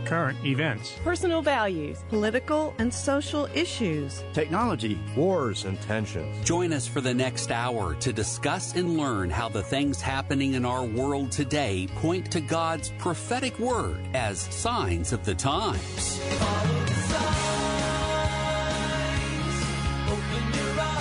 current events, personal values, political and social issues, technology, wars, and tensions. Join us for the next hour to discuss and learn how the things happening in our world today point to God's prophetic word as signs of the times. Follow the signs, open your eyes.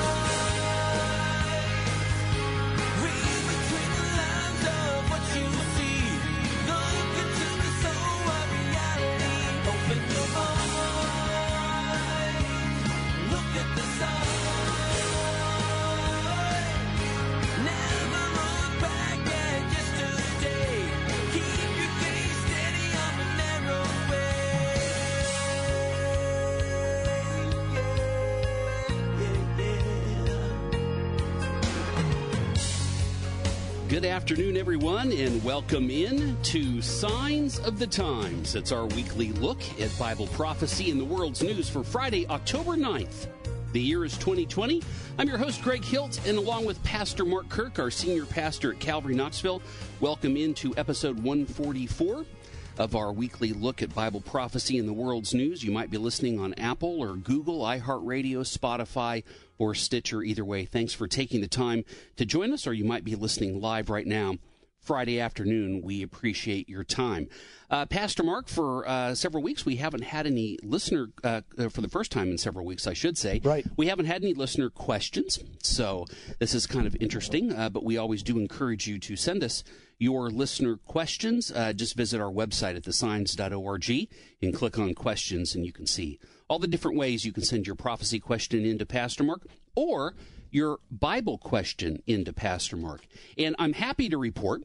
Good afternoon, everyone, and welcome in to Signs of the Times. It's our weekly look at Bible prophecy and the world's news for Friday, October 9th. The year is 2020. I'm your host, Greg Hilt, and along with Pastor Mark Kirk, our senior pastor at Calvary Knoxville, welcome into episode 144 of our weekly look at Bible prophecy and the world's news. You might be listening on Apple or Google, iHeartRadio, Spotify, or Stitcher. Either way, thanks for taking the time to join us, or you might be listening live right now, Friday afternoon. We appreciate your time. Pastor Mark, for several weeks, we haven't had any listener, for the first time in several weeks, I should say. Right. We haven't had any listener questions, so this is kind of interesting, but we always do encourage you to send us your listener questions. Just visit our website at thesigns.org and click on questions, and you can see all the different ways you can send your prophecy question into Pastor Mark or your Bible question into Pastor Mark. And I'm happy to report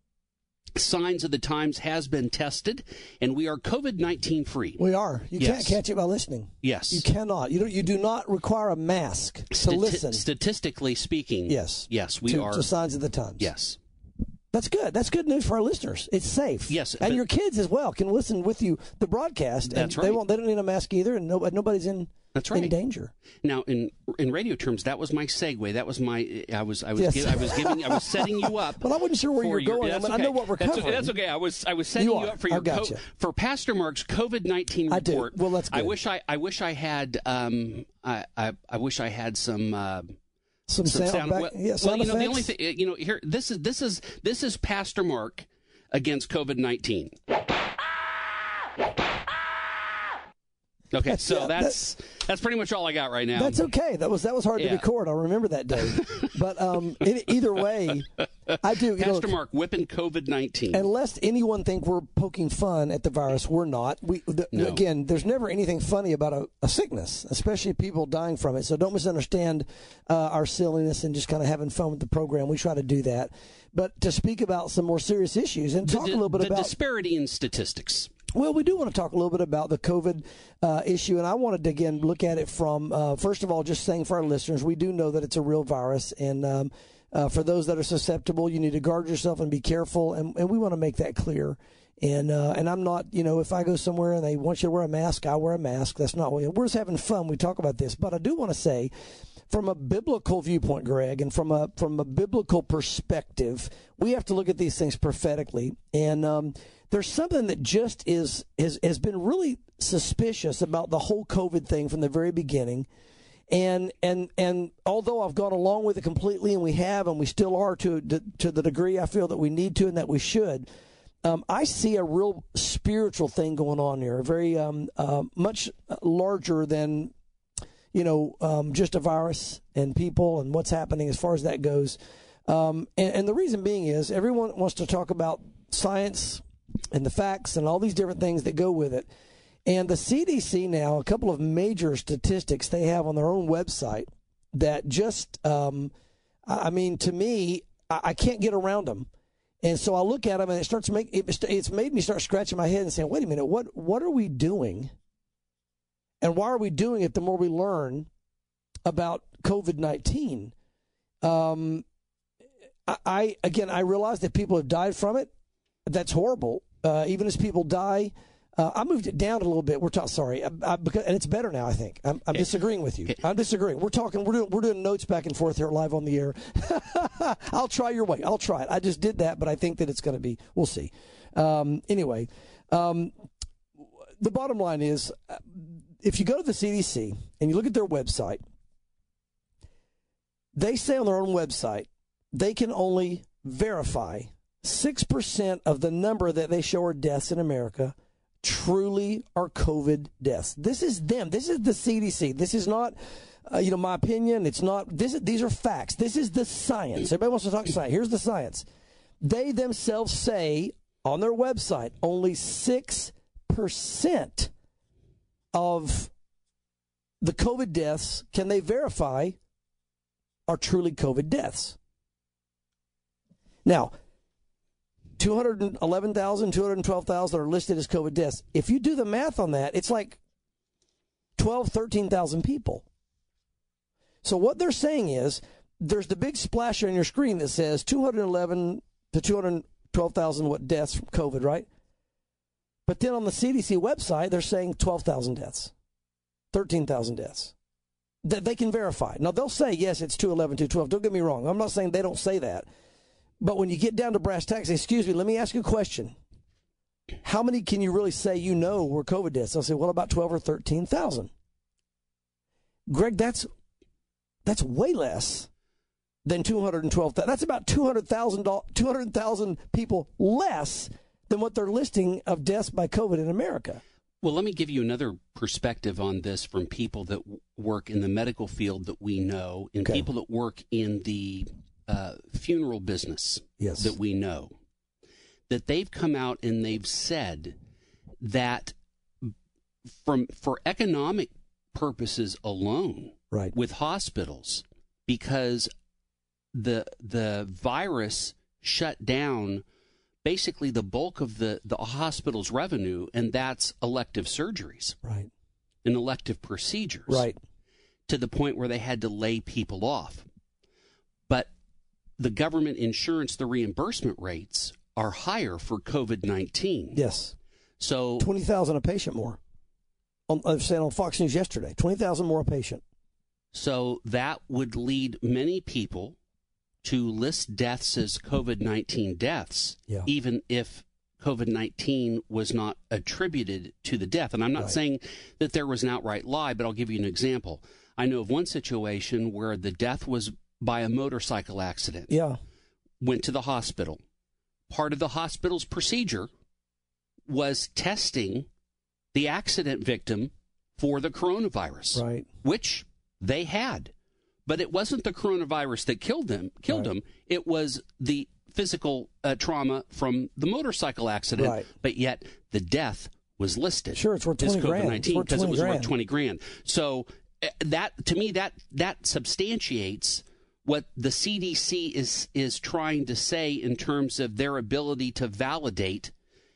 Signs of the Times has been tested, and we are COVID-19 free. We are. You Yes. can't catch it by listening. Yes. You cannot. You do not require a mask to listen. Statistically speaking, Yes. Yes, we are. To Signs of the Times. Yes. That's good. That's good news for our listeners. It's safe. Yes, and your kids as well can listen with you the broadcast. And That's right. They don't need a mask either, and nobody's in. That's right. In danger. Now, in radio terms, that was my segue. That was my. I was setting you up. Well, I wasn't sure where you were going. That's I okay. know what we're covering. That's okay. I was setting you up for your for Pastor Mark's COVID-19 I report. do. Well, that's good. I wish I had. I wish I had some. Some sound back, sound the effects? only thing, here, this is Pastor Mark against COVID-19. Okay, so that's pretty much all I got right now. That's okay. That was hard to record. I'll remember that day. But either way, I do. Pastor Mark whipping COVID-19. And lest anyone think we're poking fun at the virus, we're not. No. Again, there's never anything funny about a sickness, especially people dying from it. So don't misunderstand our silliness and just kind of having fun with the program. We try to do that. But to speak about some more serious issues and talk a little bit about the disparity in statistics. Well, we do want to talk a little bit about the COVID issue, and I wanted to, again, look at it from, first of all, just saying for our listeners, we do know that it's a real virus, and for those that are susceptible, you need to guard yourself and be careful, and we want to make that clear. And I'm not, if I go somewhere and they want you to wear a mask, I wear a mask. That's not what we're just having fun. We talk about this, but I do want to say, from a biblical viewpoint, Greg, and from a biblical perspective, we have to look at these things prophetically. And there's something that just has been really suspicious about the whole COVID thing from the very beginning. And although I've gone along with it completely, and we still are to the degree I feel that we need to and that we should, I see a real spiritual thing going on here, very much larger than just a virus and people and what's happening as far as that goes. And the reason being is everyone wants to talk about science and the facts and all these different things that go with it. And the CDC now, a couple of major statistics they have on their own website that just, to me, I can't get around them. And so I look at them and it's made me start scratching my head and saying, wait a minute, what are we doing? And why are we doing it the more we learn about COVID-19? I realize that people have died from it. That's horrible. Even as people die, I moved it down a little bit. And it's better now. I think I'm disagreeing with you. I'm disagreeing. We're doing notes back and forth here live on the air. I'll try your way. I'll try it. I just did that, but I think that it's going to be. We'll see. Anyway, the bottom line is, if you go to the CDC and you look at their website, they say on their own website they can only verify 6% of the number that they show are deaths in America truly are COVID deaths. This is them. This is the CDC. This is not, my opinion. It's not. These are facts. This is the science. Everybody wants to talk science. Here's the science. They themselves say on their website only 6% of the COVID deaths can they verify are truly COVID deaths. Now, 211,000, 212,000 are listed as COVID deaths. If you do the math on that, it's like 12, 13,000 people. So what they're saying is there's the big splash on your screen that says 211 to 212,000 deaths from COVID, right? But then on the CDC website, they're saying 12,000 deaths, 13,000 deaths that they can verify. Now, they'll say, yes, it's 211, 212. Don't get me wrong. I'm not saying they don't say that. But when you get down to brass tacks, excuse me, let me ask you a question. How many can you really say were COVID deaths? I'll say, well, about 12 or 13,000. Greg, that's way less than 212,000. That's about 200,000 people less than what they're listing of deaths by COVID in America. Well, let me give you another perspective on this from people that work in the medical field that we know, and people that work in the funeral business that we know, that they've come out and they've said that for economic purposes alone, right, with hospitals, because the virus shut down basically the bulk of the hospital's revenue, and that's elective surgeries, right, and elective procedures, right, to the point where they had to lay people off. But the government insurance, the reimbursement rates are higher for COVID-19. Yes. So 20,000 a patient more. I've said on Fox News yesterday, 20,000 more a patient. So that would lead many people to list deaths as COVID-19 deaths, even if COVID-19 was not attributed to the death. And I'm not saying that there was an outright lie, but I'll give you an example. I know of one situation where the death was by a motorcycle accident. Yeah. Went to the hospital. Part of the hospital's procedure was testing the accident victim for the coronavirus, right, which they had. But it wasn't the coronavirus that killed them. It was the physical trauma from the motorcycle accident. Right. But yet the death was listed. Sure, it's worth 20 grand. COVID-19 because it was worth 20 grand. So that, to me, that substantiates what the CDC is trying to say in terms of their ability to validate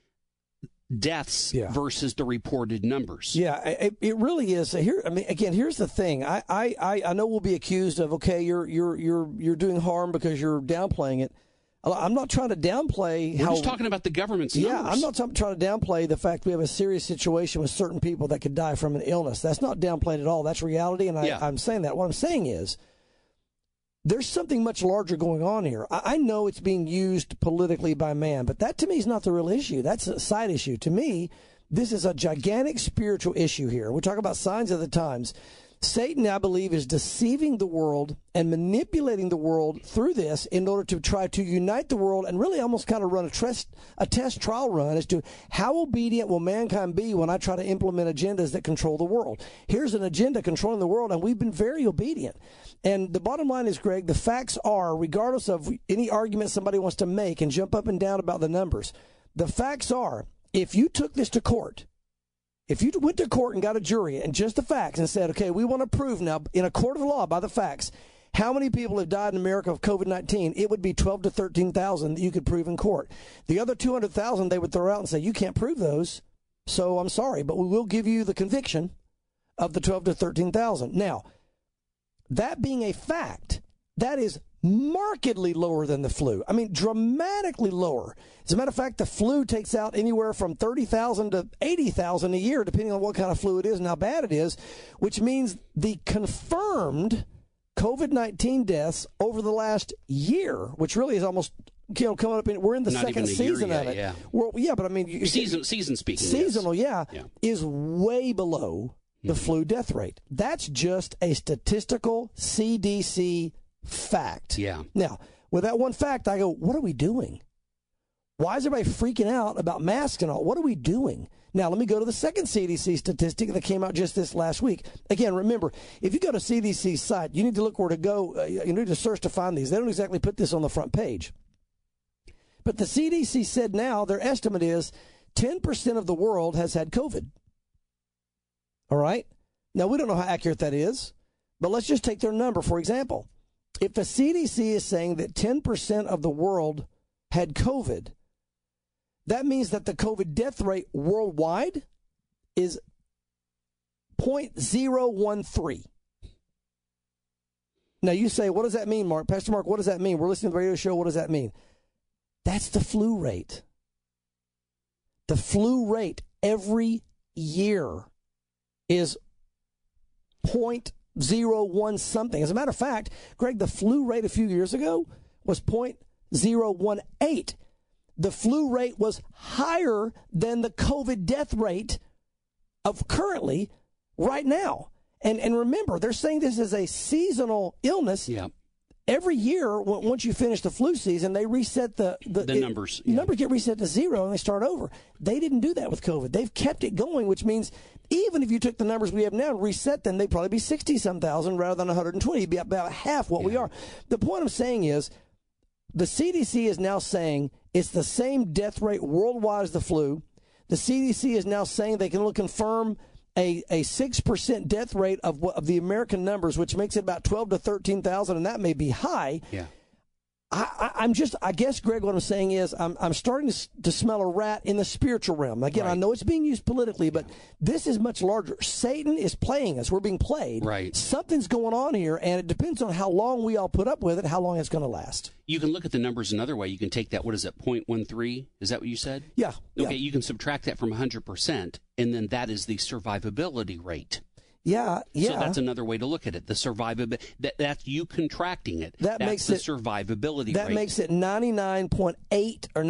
deaths versus the reported numbers. Yeah, it really is. Here, I mean, again, here's the thing. I know we'll be accused of, okay, you're doing harm because you're downplaying it. I'm not trying to downplay. We're just talking about the government's numbers. Yeah, I'm not trying to downplay the fact we have a serious situation with certain people that could die from an illness. That's not downplayed at all. That's reality, and I'm saying that. What I'm saying is, there's something much larger going on here. I know it's being used politically by man, but that to me is not the real issue. That's a side issue. To me, this is a gigantic spiritual issue here. We're talking about signs of the times. Satan, I believe, is deceiving the world and manipulating the world through this in order to try to unite the world and really almost kind of run a test trial run as to how obedient will mankind be when I try to implement agendas that control the world. Here's an agenda controlling the world, and we've been very obedient. And the bottom line is, Greg, the facts are, regardless of any argument somebody wants to make and jump up and down about the numbers, the facts are, if you took this to court, if you went to court and got a jury and just the facts and said, okay, we want to prove now in a court of law by the facts how many people have died in America of COVID-19, it would be 12 to 13,000 that you could prove in court. The other 200,000 they would throw out and say, you can't prove those, so I'm sorry, but we will give you the conviction of the 12 to 13,000. Now, that being a fact, that is markedly lower than the flu. I mean, dramatically lower. As a matter of fact, the flu takes out anywhere from 30,000 to 80,000 a year, depending on what kind of flu it is and how bad it is, which means the confirmed COVID-19 deaths over the last year, which really is almost coming up in, we're in the Not even second a year season yet, of it. yeah. Well, yeah, but I mean, Season speaking. seasonal, yes. yeah, is way below the flu death rate. That's just a statistical CDC fact. Yeah. Now, with that one fact, I go, what are we doing? Why is everybody freaking out about masks and all? What are we doing? Now, let me go to the second CDC statistic that came out just this last week. Again, remember, if you go to CDC's site, you need to look where to go. You need to search to find these. They don't exactly put this on the front page. But the CDC said now their estimate is 10% of the world has had COVID. All right? Now, we don't know how accurate that is, but let's just take their number, for example. If the CDC is saying that 10% of the world had COVID, that means that the COVID death rate worldwide is 0.013. Now, you say, what does that mean, Mark? Pastor Mark, what does that mean? We're listening to the radio show. What does that mean? That's the flu rate. The flu rate every year is 0.01 something. As a matter of fact, Greg, the flu rate a few years ago was 0.018. The flu rate was higher than the COVID death rate of currently right now. And remember, they're saying this is a seasonal illness. Yeah. Every year, once you finish the flu season, they reset the numbers. Yeah. Numbers get reset to zero and they start over. They didn't do that with COVID. They've kept it going, which means even if you took the numbers we have now and reset them, they'd probably be 60-some thousand rather than 120. It'd be about half what we are. The point I'm saying is the CDC is now saying it's the same death rate worldwide as the flu. The CDC is now saying they can confirm a 6% death rate of the American numbers, which makes it about 12 to 13,000, and that may be high. Yeah. I guess, Greg, what I'm saying is I'm starting to smell a rat in the spiritual realm. Again, Right. I know it's being used politically, but this is much larger. Satan is playing us. We're being played. Right. Something's going on here, and it depends on how long we all put up with it, how long it's going to last. You can look at the numbers another way. You can take that, what is it, 0.13? Is that what you said? Yeah. Okay, you can subtract that from 100%, and then that is the survivability rate. Yeah. So that's another way to look at it. The survivability, that's you contracting it. That's makes the it survivability That rate. makes it 99.8 or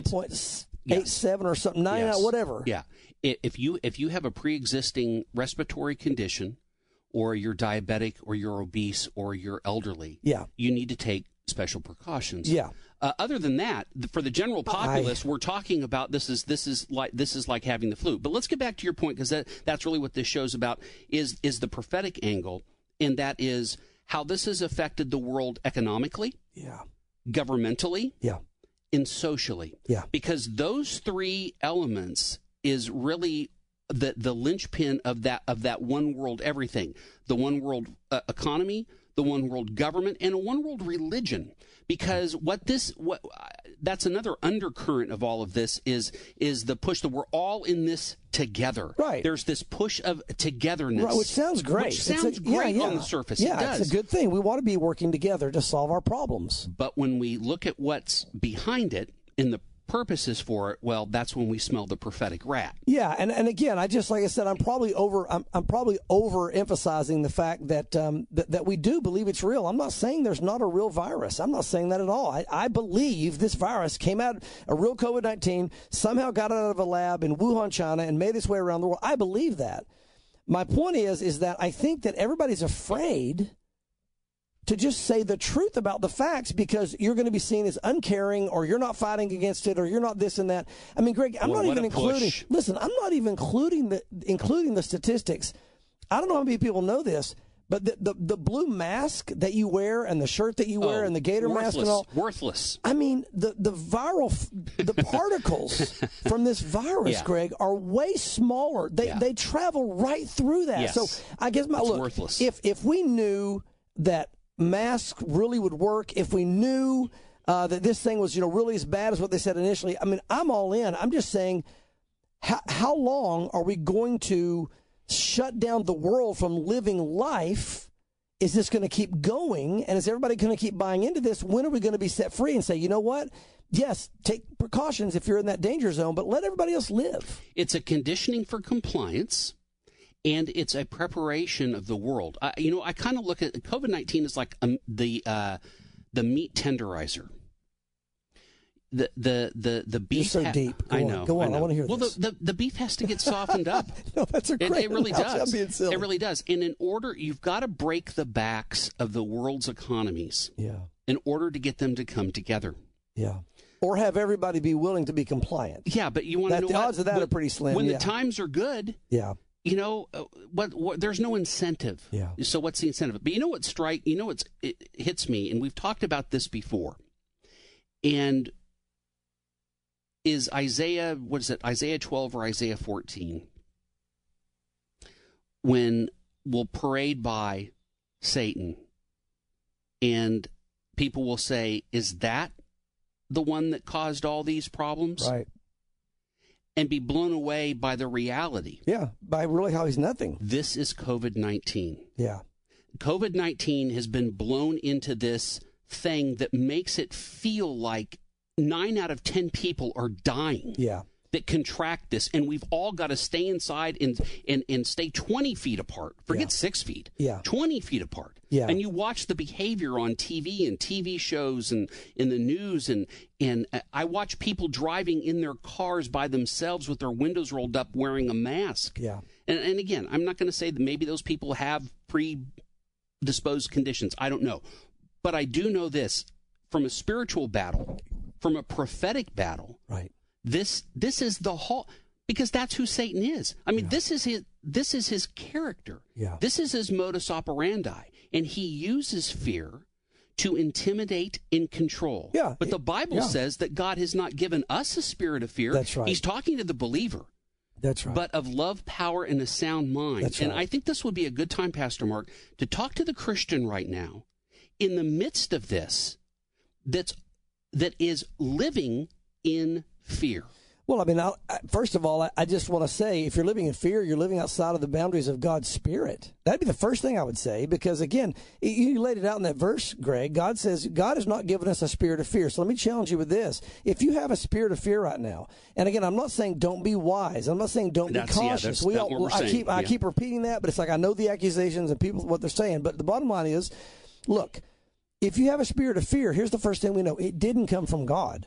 99.87 or something, 99, Yes. whatever. Yeah. If you have a pre-existing respiratory condition, or you're diabetic, or you're obese, or you're elderly, you need to take special precautions. Yeah. Other than that, for the general populace, we're talking about this is like having the flu. But let's get back to your point, because that's really what this show's about, is the prophetic angle, and that is how this has affected the world economically, governmentally, and socially. Yeah. Because those three elements is really the linchpin of that one world everything. The one world economy, the one world government, and a one world religion. Because that's another undercurrent of all of this is the push that we're all in this together. Right. There's this push of togetherness. Right, which sounds great. Which sounds great on the surface. Yeah, it does. It's a good thing. We want to be working together to solve our problems. But when we look at what's behind it and the purposes for it, well, that's when we smell the prophetic rat. Yeah, and again, like I said, I'm probably overemphasizing the fact that that we do believe it's real. I'm not saying there's not a real virus. I'm not saying that at all. I believe this virus came out, a real COVID-19, somehow got out of a lab in Wuhan, China, and made its way around the world. I believe that. My point is that I think that everybody's afraid to just say the truth about the facts, because you're going to be seen as uncaring, or you're not fighting against it, or you're not this and that. I mean, Greg, I'm not even including the statistics. I don't know how many people know this, but the blue mask that you wear and the shirt that you wear and the gator mask and all. Worthless. I mean, the particles from this virus, Greg, are way smaller. They travel right through that. Yes. So I guess worthless. If we knew that masks really would work, if we knew that this thing was really as bad as what they said initially, I mean, I'm all in. I'm just saying, how long are we going to shut down the world from living life? Is this going to keep going? And is everybody going to keep buying into this? When are we going to be set free and say, you know what? Yes, take precautions if you're in that danger zone, but let everybody else live. It's a conditioning for compliance. And it's a preparation of the world. I kind of look at COVID-19 as like the meat tenderizer. the beef. You're so deep. I know. Go on. I want to hear well, this. Well, the beef has to get softened up. No, that's a great. It really analogy. does. I'm being silly. It really does. And in order, you've got to break the backs of the world's economies. Yeah. In order to get them to come together. Yeah. Or have everybody be willing to be compliant. Yeah, but you want to know the what? odds of that are pretty slim. When yeah. the times are good. Yeah. You know, what? There's no incentive. Yeah. So what's the incentive? But it hits me, and we've talked about this before. And is Isaiah 12 or Isaiah 14? When we'll parade by Satan, and people will say, "Is that the one that caused all these problems?" Right. And be blown away by the reality. Yeah, by really how he's nothing. This is COVID-19. Yeah. COVID-19 has been blown into this thing that makes it feel like 9 out of 10 people are dying. Yeah. That contract this, and we've all got to stay inside and stay 20 feet apart. Forget 6 feet. Yeah. 20 feet apart. Yeah. And you watch the behavior on TV and TV shows and in the news, and I watch people driving in their cars by themselves with their windows rolled up wearing a mask. Yeah. And again, I'm not going to say that maybe those people have predisposed conditions. I don't know. But I do know this, from a spiritual battle, from a prophetic battle. Right. This is the whole, because that's who Satan is. I mean, this is his character. Yeah. This is his modus operandi, and he uses fear to intimidate and control. Yeah. But the Bible says that God has not given us a spirit of fear. That's right. He's talking to the believer. That's right. But of love, power, and a sound mind. That's and right. I think this would be a good time, Pastor Mark, to talk to the Christian right now in the midst of this that is living in fear. Well, I mean, first of all, I just want to say, if you're living in fear, you're living outside of the boundaries of God's Spirit. That'd be the first thing I would say, because, again, you laid it out in that verse, Greg. God says God has not given us a spirit of fear. So let me challenge you with this. If you have a spirit of fear right now, and again, I'm not saying don't be wise. I'm not saying don't be cautious. I keep repeating that, but it's like I know the accusations and people, what they're saying. But the bottom line is, look, if you have a spirit of fear, here's the first thing we know. It didn't come from God.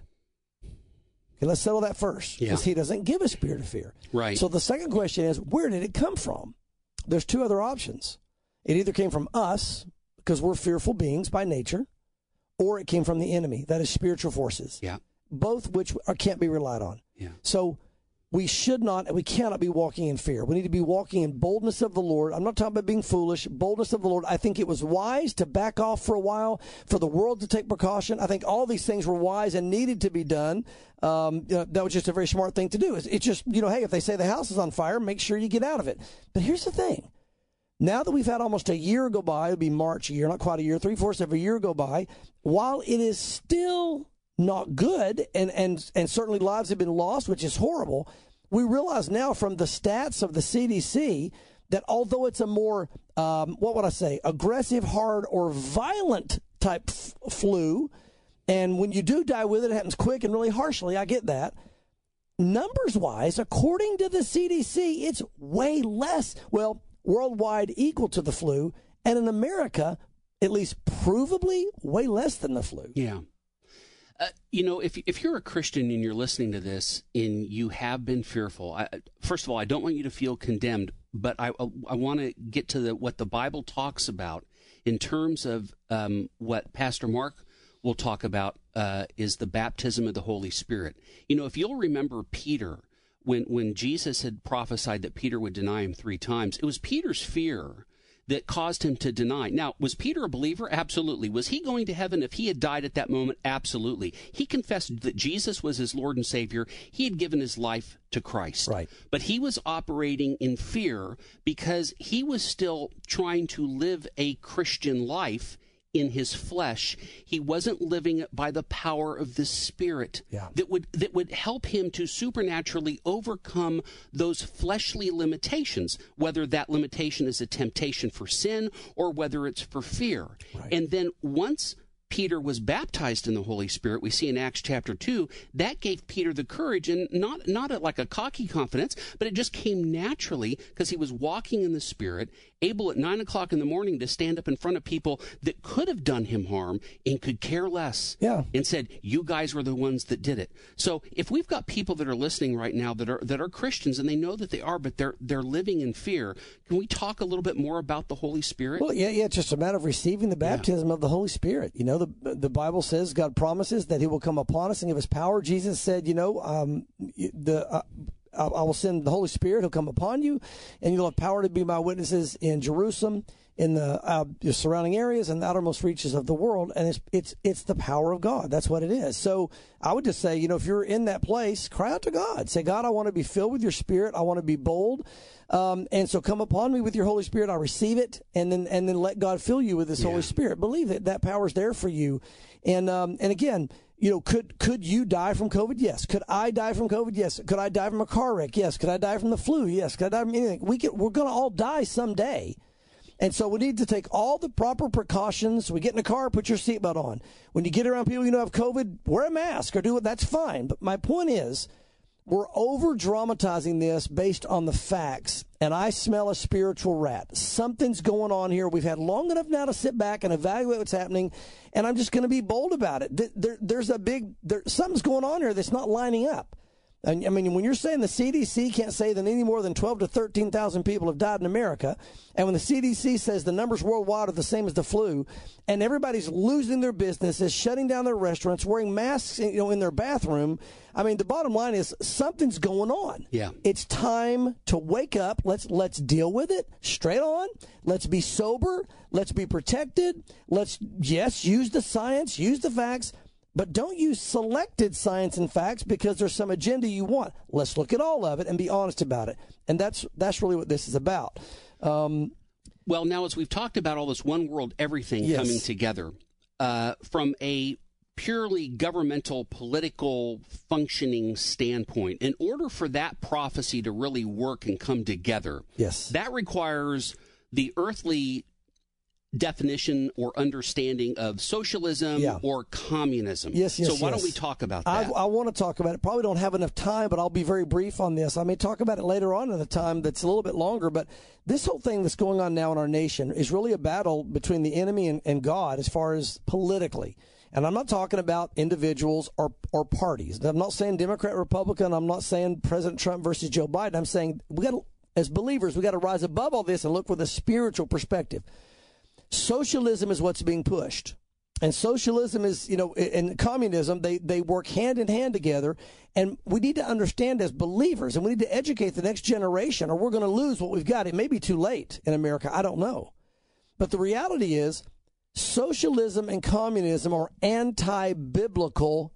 Okay, let's settle that first, because he doesn't give a spirit of fear. Right. So the second question is, where did it come from? There's two other options. It either came from us, because we're fearful beings by nature, or it came from the enemy, that is spiritual forces. Yeah. Both which can't be relied on. Yeah. So we should not, and we cannot be walking in fear. We need to be walking in boldness of the Lord. I'm not talking about being foolish, boldness of the Lord. I think it was wise to back off for a while, for the world to take precaution. I think all these things were wise and needed to be done. That was just a very smart thing to do. It's just, hey, if they say the house is on fire, make sure you get out of it. But here's the thing. Now that we've had almost a year go by, it'll be March a year, not quite a year, 3/4 of a year go by, while it is still not good, and certainly lives have been lost, which is horrible, we realize now from the stats of the CDC that although it's a more, aggressive, hard, or violent type flu, and when you do die with it, it happens quick and really harshly, I get that. Numbers-wise, according to the CDC, it's way less, worldwide equal to the flu, and in America, at least provably, way less than the flu. Yeah. If you're a Christian and you're listening to this and you have been fearful, first of all, I don't want you to feel condemned, but I want to get to what the Bible talks about in terms of what Pastor Mark will talk about is the baptism of the Holy Spirit. If you'll remember Peter, when Jesus had prophesied that Peter would deny him 3 times, it was Peter's fear that caused him to deny. Now, was Peter a believer? Absolutely. Was he going to heaven if he had died at that moment? Absolutely. He confessed that Jesus was his Lord and Savior. He had given his life to Christ. Right. But he was operating in fear because he was still trying to live a Christian life in his flesh. He wasn't living it by the power of the Spirit that would help him to supernaturally overcome those fleshly limitations, whether that limitation is a temptation for sin or whether it's for fear. Right. And then once Peter was baptized in the Holy Spirit, we see in Acts chapter 2, that gave Peter the courage, and not like a cocky confidence, but it just came naturally because he was walking in the Spirit, able at 9 o'clock in the morning to stand up in front of people that could have done him harm and could care less. Yeah. And said, you guys were the ones that did it. So if we've got people that are listening right now that are Christians, and they know that they are, but they're living in fear, can we talk a little bit more about the Holy Spirit? Well, yeah, it's just a matter of receiving the baptism of the Holy Spirit. You know, the Bible says God promises that He will come upon us and give us power. Jesus said, I will send the Holy Spirit. He'll come upon you, and you'll have power to be my witnesses in Jerusalem, in the surrounding areas, and the outermost reaches of the world. And it's the power of God. That's what it is. So I would just say, if you're in that place, cry out to God. Say, God, I want to be filled with your Spirit. I want to be bold. And so come upon me with your Holy Spirit. I receive it, and then let God fill you with His Holy Spirit. Believe that power's there for you. And again, could you die from COVID? Yes. Could I die from COVID? Yes. Could I die from a car wreck? Yes. Could I die from the flu? Yes. Could I die from anything? We're going to all die someday. And so we need to take all the proper precautions. We get in a car, put your seatbelt on. When you get around people have COVID, wear a mask or do it. That's fine. But my point is, we're over-dramatizing this based on the facts, and I smell a spiritual rat. Something's going on here. We've had long enough now to sit back and evaluate what's happening, and I'm just going to be bold about it. Something's going on here that's not lining up. And I mean, when you're saying the CDC can't say that any more than 12 to 13,000 people have died in America, and when the CDC says the numbers worldwide are the same as the flu, and everybody's losing their businesses, shutting down their restaurants, wearing masks, in their bathroom, I mean, the bottom line is something's going on. Yeah. It's time to wake up. Let's deal with it straight on. Let's be sober. Let's be protected. Let's use the science, use the facts. But don't use selected science and facts because there's some agenda you want. Let's look at all of it and be honest about it. And that's really what this is about. Well, now, as we've talked about all this one world everything coming together, from a purely governmental, political, functioning standpoint, in order for that prophecy to really work and come together, that requires the earthly definition or understanding of socialism or communism. So why don't we talk about that? I want to talk about it. Probably don't have enough time, but I'll be very brief on this. I may talk about it later on in the time that's a little bit longer, but this whole thing that's going on now in our nation is really a battle between the enemy and God as far as politically. And I'm not talking about individuals or parties. I'm not saying Democrat, Republican. I'm not saying President Trump versus Joe Biden. I'm saying as believers, we got to rise above all this and look with a spiritual perspective. Socialism is what's being pushed. And socialism is, and communism, they work hand in hand together. And we need to understand as believers, and we need to educate the next generation, or we're going to lose what we've got. It may be too late in America. I don't know. But the reality is, socialism and communism are anti-biblical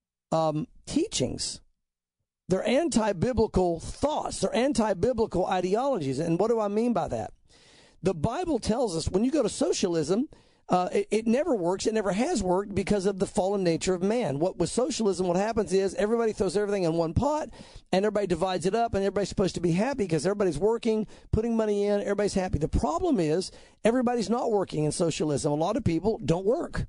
teachings. They're anti-biblical thoughts. They're anti-biblical ideologies. And what do I mean by that? The Bible tells us when you go to socialism, it never works. It never has worked because of the fallen nature of man. With socialism, what happens is everybody throws everything in one pot and everybody divides it up, and everybody's supposed to be happy because everybody's working, putting money in, everybody's happy. The problem is everybody's not working in socialism. A lot of people don't work.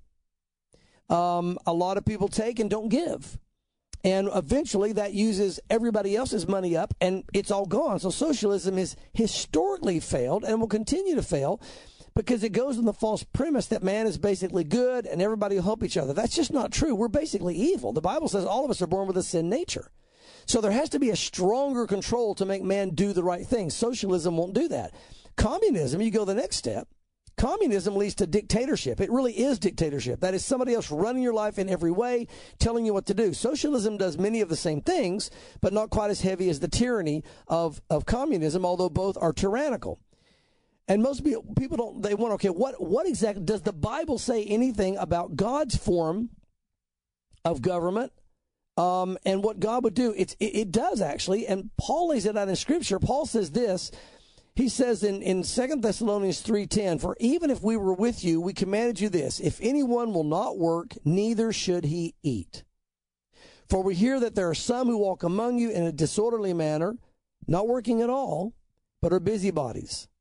A lot of people take and don't give. And eventually that uses everybody else's money up, and it's all gone. So socialism has historically failed and will continue to fail because it goes on the false premise that man is basically good and everybody will help each other. That's just not true. We're basically evil. The Bible says all of us are born with a sin nature. So there has to be a stronger control to make man do the right thing. Socialism won't do that. Communism, you go the next step. Communism leads to dictatorship. It really is dictatorship. That is somebody else running your life in every way, telling you what to do. Socialism does many of the same things, but not quite as heavy as the tyranny of communism, although both are tyrannical. And most people don't, they want, okay, what exactly, does the Bible say anything about God's form of government and what God would do? It does actually, and Paul lays it out in Scripture. Paul says this. He says in 2 Thessalonians 3:10, "For even if we were with you, we commanded you this, if anyone will not work, neither should he eat. For we hear that there are some who walk among you in a disorderly manner, not working at all, but are busybodies.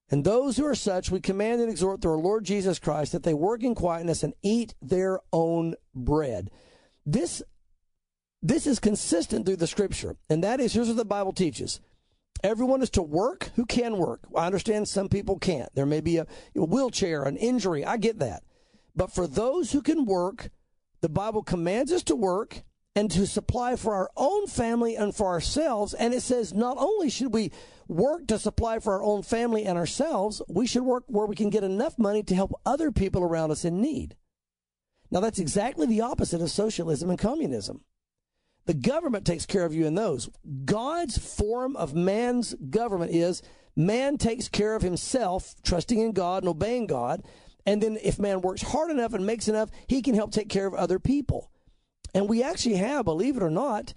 And those who are such, we command and exhort through our Lord Jesus Christ that they work in quietness and eat their own bread. This is consistent through the Scripture, and that is, here's what the Bible teaches. Everyone is to work who can work. I understand some people can't. There may be a wheelchair, an injury. I get that. But for those who can work, the Bible commands us to work and to supply for our own family and for ourselves. And it says not only should we work to supply for our own family and ourselves, we should work where we can get enough money to help other people around us in need. Now, that's exactly the opposite of socialism and communism. The government takes care of you in those. God's form of man's government is man takes care of himself, trusting in God and obeying God. And then if man works hard enough and makes enough, he can help take care of other people. And we actually have, believe it or not,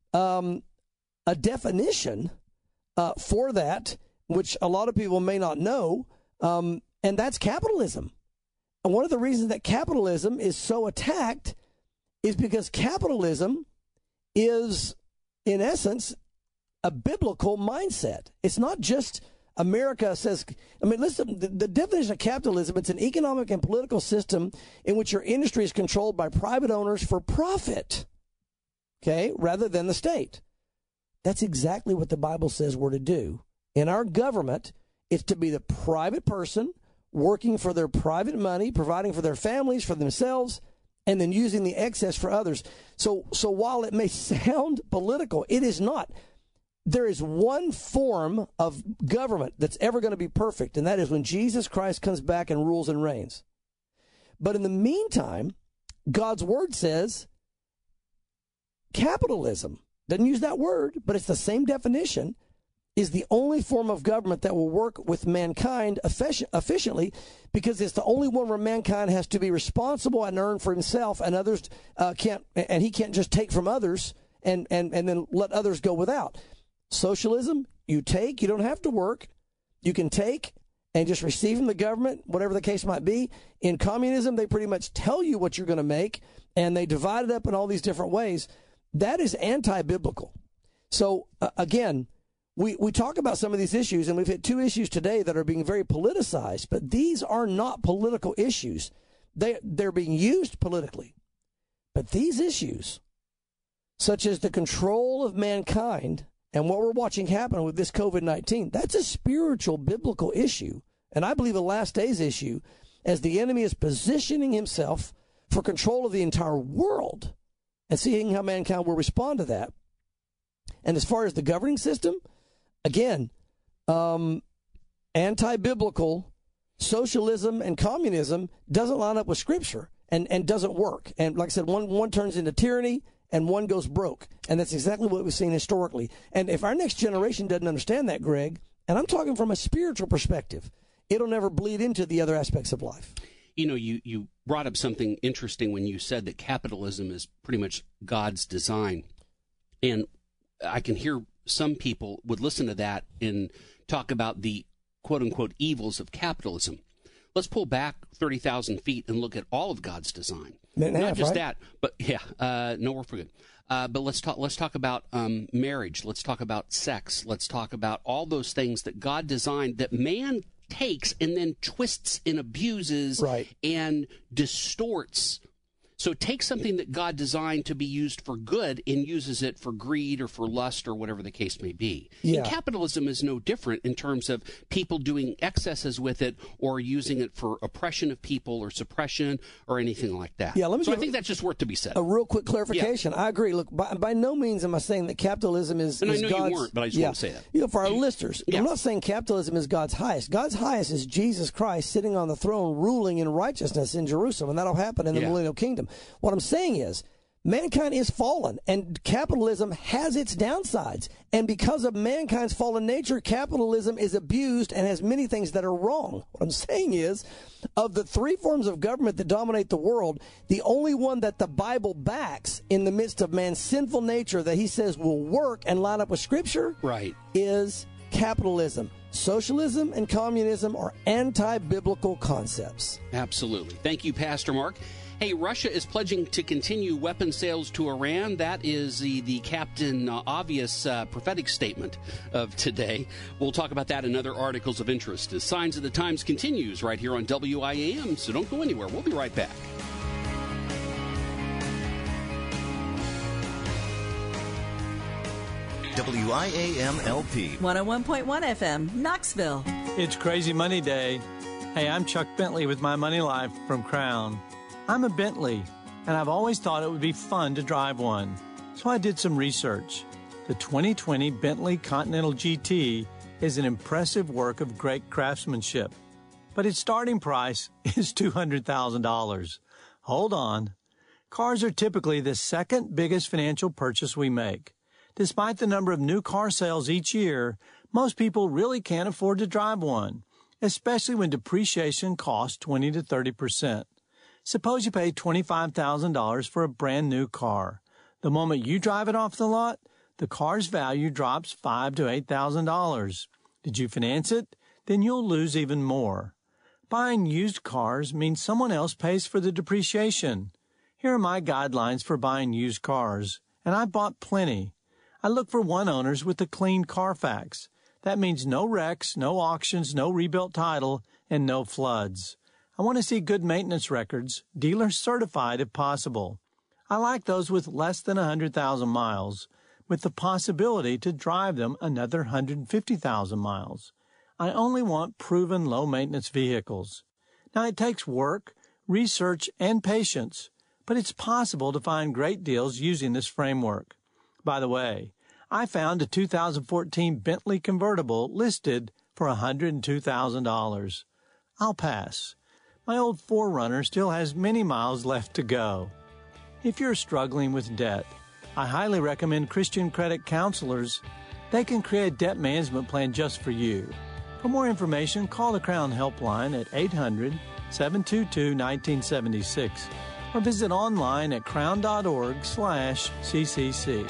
a definition for that, which a lot of people may not know, and that's capitalism. And one of the reasons that capitalism is so attacked is because capitalism is, in essence, a biblical mindset. It's not just America says, I mean, listen, the definition of capitalism, it's an economic and political system in which your industry is controlled by private owners for profit, okay, rather than the state. That's exactly what the Bible says we're to do. In our government, it's to be the private person working for their private money, providing for their families, for themselves, and then using the excess for others. So while it may sound political, it is not. There is one form of government that's ever going to be perfect, and that is when Jesus Christ comes back and rules and reigns. But in the meantime, God's word says capitalism, doesn't use that word, but it's the same definition, is the only form of government that will work with mankind efficiently, because it's the only one where mankind has to be responsible and earn for himself, and others can't, and he can't just take from others and then let others go without. Socialism, you take, you don't have to work. You can take and just receive from the government, whatever the case might be. In communism, they pretty much tell you what you're going to make, and they divide it up in all these different ways. That is anti-biblical. So, again, we talk about some of these issues, and we've hit two issues today that are being very politicized, but these are not political issues. They're being used politically. But these issues, such as the control of mankind, and what we're watching happen with this COVID-19, that's a spiritual, biblical issue. And I believe a last days issue, as the enemy is positioning himself for control of the entire world and seeing how mankind will respond to that. And as far as the governing system, again, anti-biblical socialism and communism doesn't line up with Scripture and doesn't work. And like I said, one turns into tyranny, and one goes broke. And that's exactly what we've seen historically. And if our next generation doesn't understand that, Greg, and I'm talking from a spiritual perspective, it'll never bleed into the other aspects of life. You know, you brought up something interesting when you said that capitalism is pretty much God's design. And I can hear some people would listen to that and talk about the quote-unquote evils of capitalism. Let's pull back 30,000 feet and look at all of God's design. Not just that, but no, we're for good. But let's talk about marriage. Let's talk about sex. Let's talk about all those things that God designed that man takes and then twists and abuses and distorts. So it takes something that God designed to be used for good and uses it for greed or for lust or whatever the case may be. Yeah. And capitalism is no different in terms of people doing excesses with it or using it for oppression of people or suppression or anything like that. Yeah, I think that's just worth to be said. A real quick clarification. Yeah. I agree. Look, by no means am I saying that capitalism is and is I know God's, you weren't, but I just want to say that. You know, for our listeners, I'm not saying capitalism is God's highest. God's highest is Jesus Christ sitting on the throne ruling in righteousness in Jerusalem, and that'll happen in the millennial kingdom. What I'm saying is, mankind is fallen, and capitalism has its downsides. And because of mankind's fallen nature, capitalism is abused and has many things that are wrong. What I'm saying is, of the three forms of government that dominate the world, the only one that the Bible backs in the midst of man's sinful nature that he says will work and line up with Scripture is capitalism. Socialism and communism are anti-biblical concepts. Absolutely. Thank you, Pastor Mark. Hey, Russia is pledging to continue weapon sales to Iran. That is the Captain Obvious prophetic statement of today. We'll talk about that in other articles of interest as Signs of the Times continues right here on WIAM, so don't go anywhere. We'll be right back. WIAM-LP 101.1 FM, Knoxville. It's Crazy Money Day. Hey, I'm Chuck Bentley with My Money Life from Crown. I'm a Bentley, and I've always thought it would be fun to drive one. So I did some research. The 2020 Bentley Continental GT is an impressive work of great craftsmanship, but its starting price is $200,000. Hold on. Cars are typically the second biggest financial purchase we make. Despite the number of new car sales each year, most people really can't afford to drive one, especially when depreciation costs 20 to 30%. Suppose you pay $25,000 for a brand new car. The moment you drive it off the lot, the car's value drops $5,000 to $8,000. Did you finance it? Then you'll lose even more. Buying used cars means someone else pays for the depreciation. Here are my guidelines for buying used cars, and I bought plenty. I look for one owners with a clean Carfax. That means no wrecks, no auctions, no rebuilt title, and no floods. I want to see good maintenance records, dealer certified if possible. I like those with less than 100,000 miles, with the possibility to drive them another 150,000 miles. I only want proven low-maintenance vehicles. Now, it takes work, research, and patience, but it's possible to find great deals using this framework. By the way, I found a 2014 Bentley convertible listed for $102,000. I'll pass. My old 4Runner still has many miles left to go. If you're struggling with debt, I highly recommend Christian Credit Counselors. They can create a debt management plan just for you. For more information, call the Crown Helpline at 800-722-1976 or visit online at crown.org/CCC.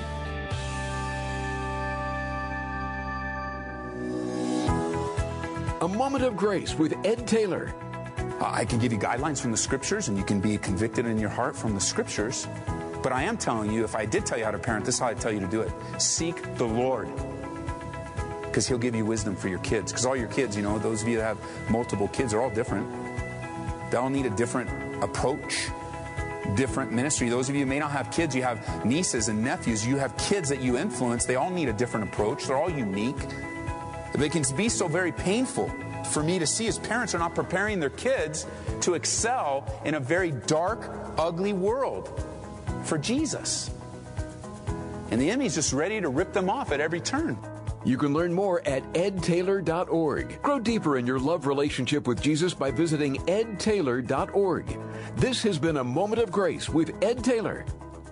A Moment of Grace with Ed Taylor. I can give you guidelines from the Scriptures, and you can be convicted in your heart from the Scriptures. But I am telling you, if I did tell you how to parent, this is how I'd tell you to do it. Seek the Lord, because He'll give you wisdom for your kids. Because all your kids, you know, those of you that have multiple kids are all different. They all need a different approach, different ministry. Those of you who may not have kids, you have nieces and nephews, you have kids that you influence. They all need a different approach. They're all unique. They can be so very painful for me to see as parents are not preparing their kids to excel in a very dark, ugly world for Jesus. And the enemy's just ready to rip them off at every turn. You can learn more at edtaylor.org. Grow deeper in your love relationship with Jesus by visiting edtaylor.org. This has been A Moment of Grace with Ed Taylor.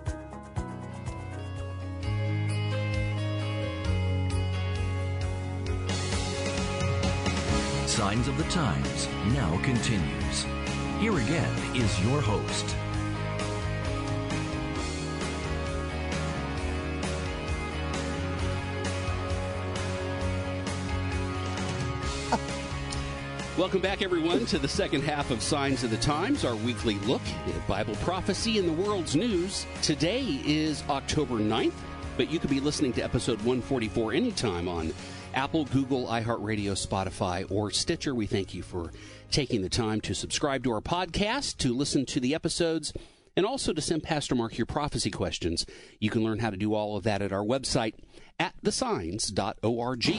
Signs of the Times now continues. Here again is your host. Welcome back, everyone, to the second half of Signs of the Times, our weekly look at Bible prophecy in the world's news. Today is October 9th, but you could be listening to episode 144 anytime on Apple, Google, iHeartRadio, Spotify, or Stitcher. We thank you for taking the time to subscribe to our podcast, to listen to the episodes, and also to send Pastor Mark your prophecy questions. You can learn how to do all of that at our website at thesigns.org.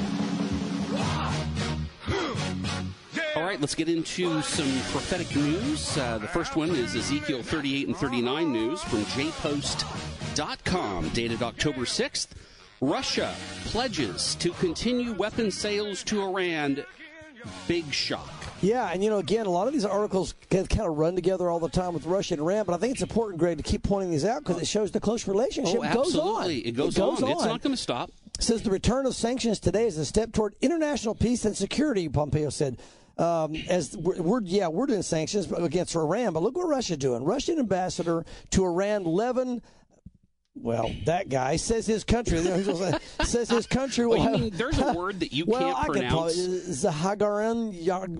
All right, let's get into some prophetic news. The first one is Ezekiel 38 and 39 news from jpost.com, dated October 6th. Russia pledges to continue weapon sales to Iran. Big shock. Yeah, and, again, a lot of these articles kind of run together all the time with Russia and Iran, but I think it's important, Greg, to keep pointing these out because it shows the close relationship goes on. It goes on. It's not going to stop. It says the return of sanctions today is a step toward international peace and security, Pompeo said. As we're doing sanctions against Iran, but look what Russia's doing. Russian ambassador to Iran, Levin Well, that guy says his country. Says his country will have. There's a word that you can't pronounce. Zahagarian.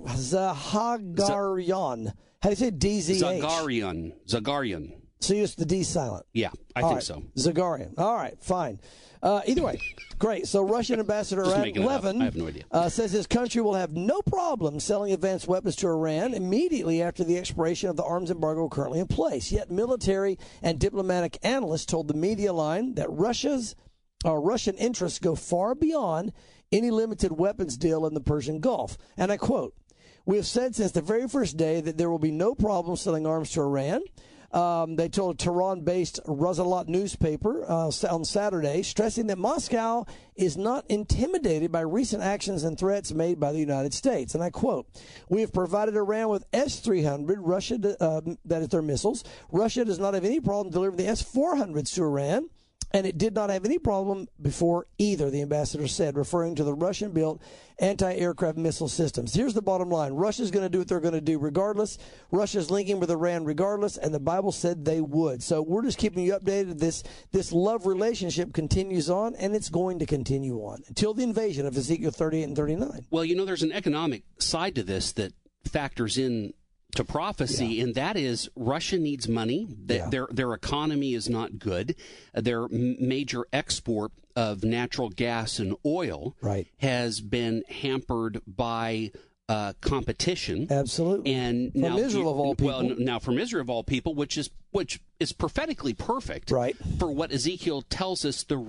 How do you say DZH? Zagarian. So it's the D silent. Yeah, I think so. Zagarian. All right, fine. Either way, great. So Russian Ambassador Levin I have no idea. Says his country will have no problem selling advanced weapons to Iran immediately after the expiration of the arms embargo currently in place. Yet military and diplomatic analysts told the media line that Russian interests go far beyond any limited weapons deal in the Persian Gulf. And I quote, "We have said since the very first day that there will be no problem selling arms to Iran." They told a Tehran-based Razalat newspaper on Saturday, stressing that Moscow is not intimidated by recent actions and threats made by the United States. And I quote, "We have provided Iran with S-300, Russia, that is their missiles. Russia does not have any problem delivering the S-400s to Iran, and it did not have any problem before either," the ambassador said, referring to the Russian-built anti-aircraft missile systems. Here's the bottom line. Russia's going to do what they're going to do regardless. Russia's linking with Iran regardless, and the Bible said they would. So we're just keeping you updated. This love relationship continues on, and it's going to continue on until the invasion of Ezekiel 38 and 39. Well, there's an economic side to this that factors in to prophecy, and that is Russia needs money. Their economy is not good. Their major export of natural gas and oil has been hampered by competition. Absolutely. And from Israel of all people. Well, now from Israel of all people, which is prophetically perfect for what Ezekiel tells us the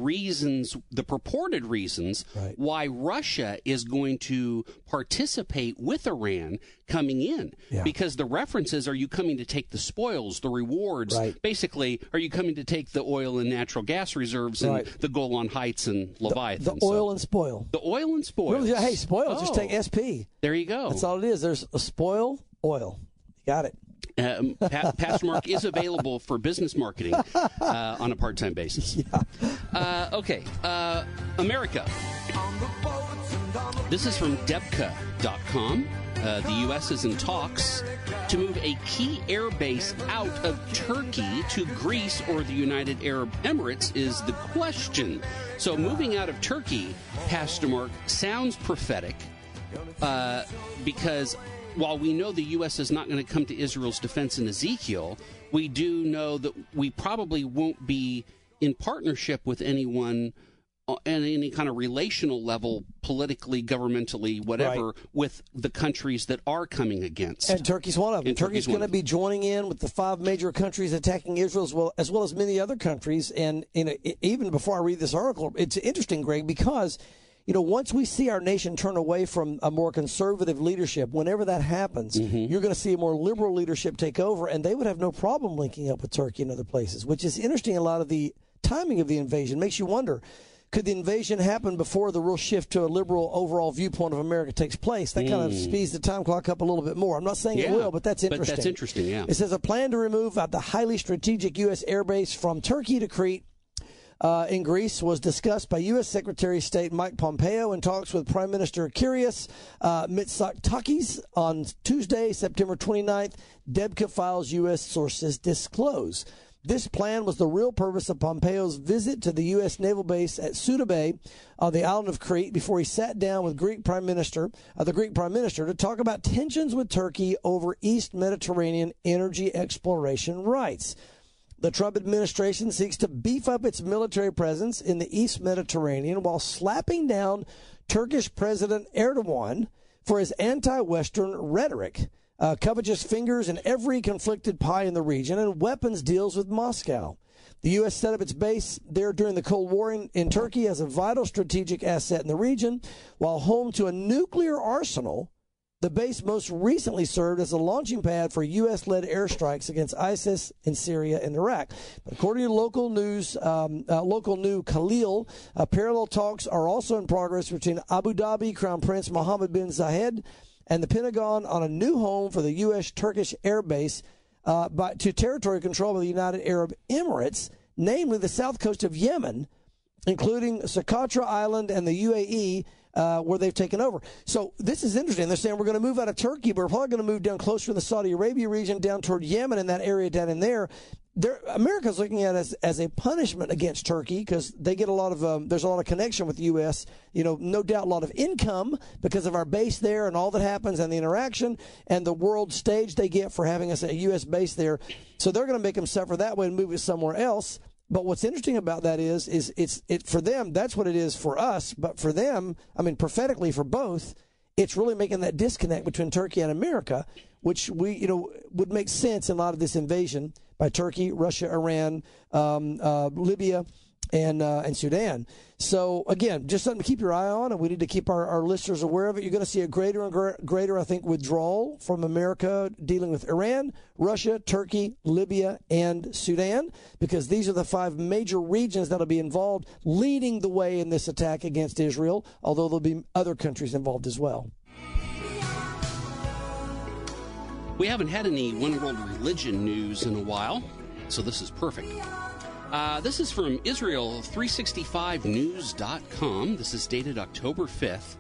purported reasons why Russia is going to participate with Iran coming in. Yeah. Because the references, are you coming to take the spoils, the rewards? Basically, are you coming to take the oil and natural gas reserves and the Golan Heights and Leviathan? The oil and spoil. The oil and spoil. Hey, spoil, just take SP. There you go. That's all it is. There's a spoil, oil. Got it. Pastor Mark is available for business marketing on a part-time basis. Okay. America. This is from Debka.com. The U.S. is in talks to move a key air base out of Turkey to Greece or the United Arab Emirates is the question. So moving out of Turkey, Pastor Mark, sounds prophetic because while we know the U.S. is not going to come to Israel's defense in Ezekiel, we do know that we probably won't be in partnership with anyone at any kind of relational level, politically, governmentally, whatever, with the countries that are coming against. And Turkey's one of them. Turkey's going to be joining in with the 5 major countries attacking Israel as well as many other countries. And even before I read this article, it's interesting, Greg, because once we see our nation turn away from a more conservative leadership, whenever that happens, you're going to see a more liberal leadership take over, and they would have no problem linking up with Turkey and other places, which is interesting. A lot of the timing of the invasion makes you wonder, could the invasion happen before the real shift to a liberal overall viewpoint of America takes place? That kind of speeds the time clock up a little bit more. I'm not saying it will, but that's interesting. But that's interesting, yeah. It says a plan to remove the highly strategic U.S. airbase from Turkey to Crete in Greece was discussed by U.S. Secretary of State Mike Pompeo in talks with Prime Minister Kyrios Mitsotakis on Tuesday, September 29th. Debka files U.S. sources disclose. This plan was the real purpose of Pompeo's visit to the U.S. naval base at Suda Bay on the island of Crete before he sat down with the Greek Prime Minister to talk about tensions with Turkey over East Mediterranean energy exploration rights. The Trump administration seeks to beef up its military presence in the East Mediterranean while slapping down Turkish President Erdogan for his anti-Western rhetoric, covetous fingers in every conflicted pie in the region, and weapons deals with Moscow. The U.S. set up its base there during the Cold War in Turkey as a vital strategic asset in the region. While home to a nuclear arsenal, the base most recently served as a launching pad for U.S.-led airstrikes against ISIS in Syria and Iraq. But according to local news Khalil, parallel talks are also in progress between Abu Dhabi Crown Prince Mohammed bin Zayed and the Pentagon on a new home for the U.S.-Turkish air base to territory controlled by the United Arab Emirates, namely the south coast of Yemen, including Socotra Island and the UAE, where they've taken over. So this is interesting. They're saying we're going to move out of Turkey, but we're probably going to move down closer to the Saudi Arabia region, down toward Yemen and that area down in there. America's looking at it as a punishment against Turkey because they get a lot of there's a lot of connection with the U.S. No doubt a lot of income because of our base there and all that happens and the interaction and the world stage they get for having us a U.S. base there. So they're going to make them suffer that way and move it somewhere else. But what's interesting about that is it's for them, that's what it is for us. But for them, I mean, prophetically for both, it's really making that disconnect between Turkey and America, which would make sense in a lot of this invasion by Turkey, Russia, Iran, Libya, and Sudan. So, again, just something to keep your eye on, and we need to keep our listeners aware of it. You're going to see a greater and greater, I think, withdrawal from America dealing with Iran, Russia, Turkey, Libya, and Sudan, because these are the 5 major regions that will be involved, leading the way in this attack against Israel, although there'll be other countries involved as well. We haven't had any One World Religion news in a while, so this is perfect. This is from Israel365news.com. This is dated October 5th.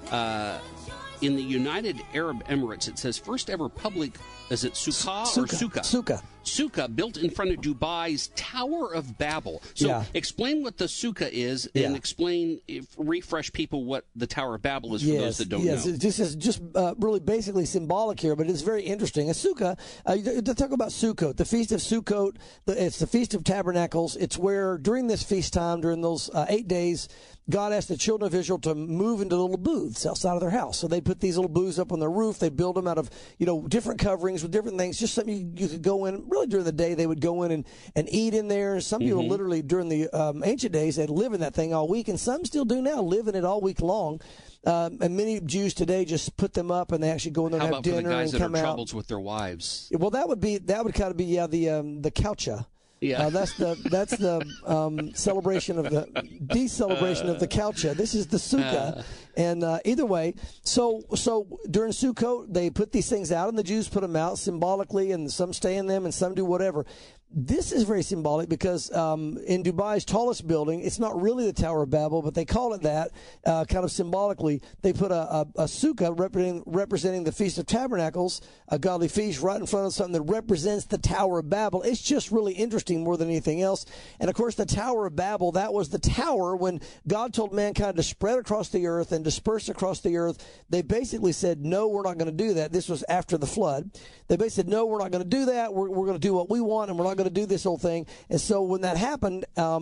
In the United Arab Emirates, it says first ever public, is it Sukkah or Sukkah? Sukkah. Sukkah, built in front of Dubai's Tower of Babel. So explain what the Sukkah is and refresh people what the Tower of Babel is for those that don't know. Yes, this is just really basically symbolic here, but it's very interesting. A Sukkah, to talk about Sukkot, the Feast of Sukkot, it's the Feast of Tabernacles. It's where during this feast time, during those 8 days, God asked the children of Israel to move into little booths outside of their house. So they put these little booths up on their roof. They build them out of, different coverings with different things, just something you could go in. Really during the day, they would go in and eat in there. And some people literally during the ancient days, they'd live in that thing all week. And some still do now, live in it all week long. And many Jews today just put them up and they actually go in there and have dinner and come out. How about for the guys that are troubles with their wives? Well, that would kind of be the coucha. Yeah, that's the celebration of the decelebration of the Kaucha. This is the Sukkah, and either way, so during Sukkot they put these things out, and the Jews put them out symbolically, and some stay in them, and some do whatever. This is very symbolic because in Dubai's tallest building, it's not really the Tower of Babel, but they call it that kind of symbolically. They put a sukkah representing the Feast of Tabernacles, a godly feast, right in front of something that represents the Tower of Babel. It's just really interesting more than anything else. And, of course, the Tower of Babel, that was the tower when God told mankind to spread across the earth and disperse across the earth. They basically said, no, we're not going to do that. This was after the flood. They basically said, no, we're not going to do that. We're going to do what we want, and we're not going to do this whole thing. And so when that happened,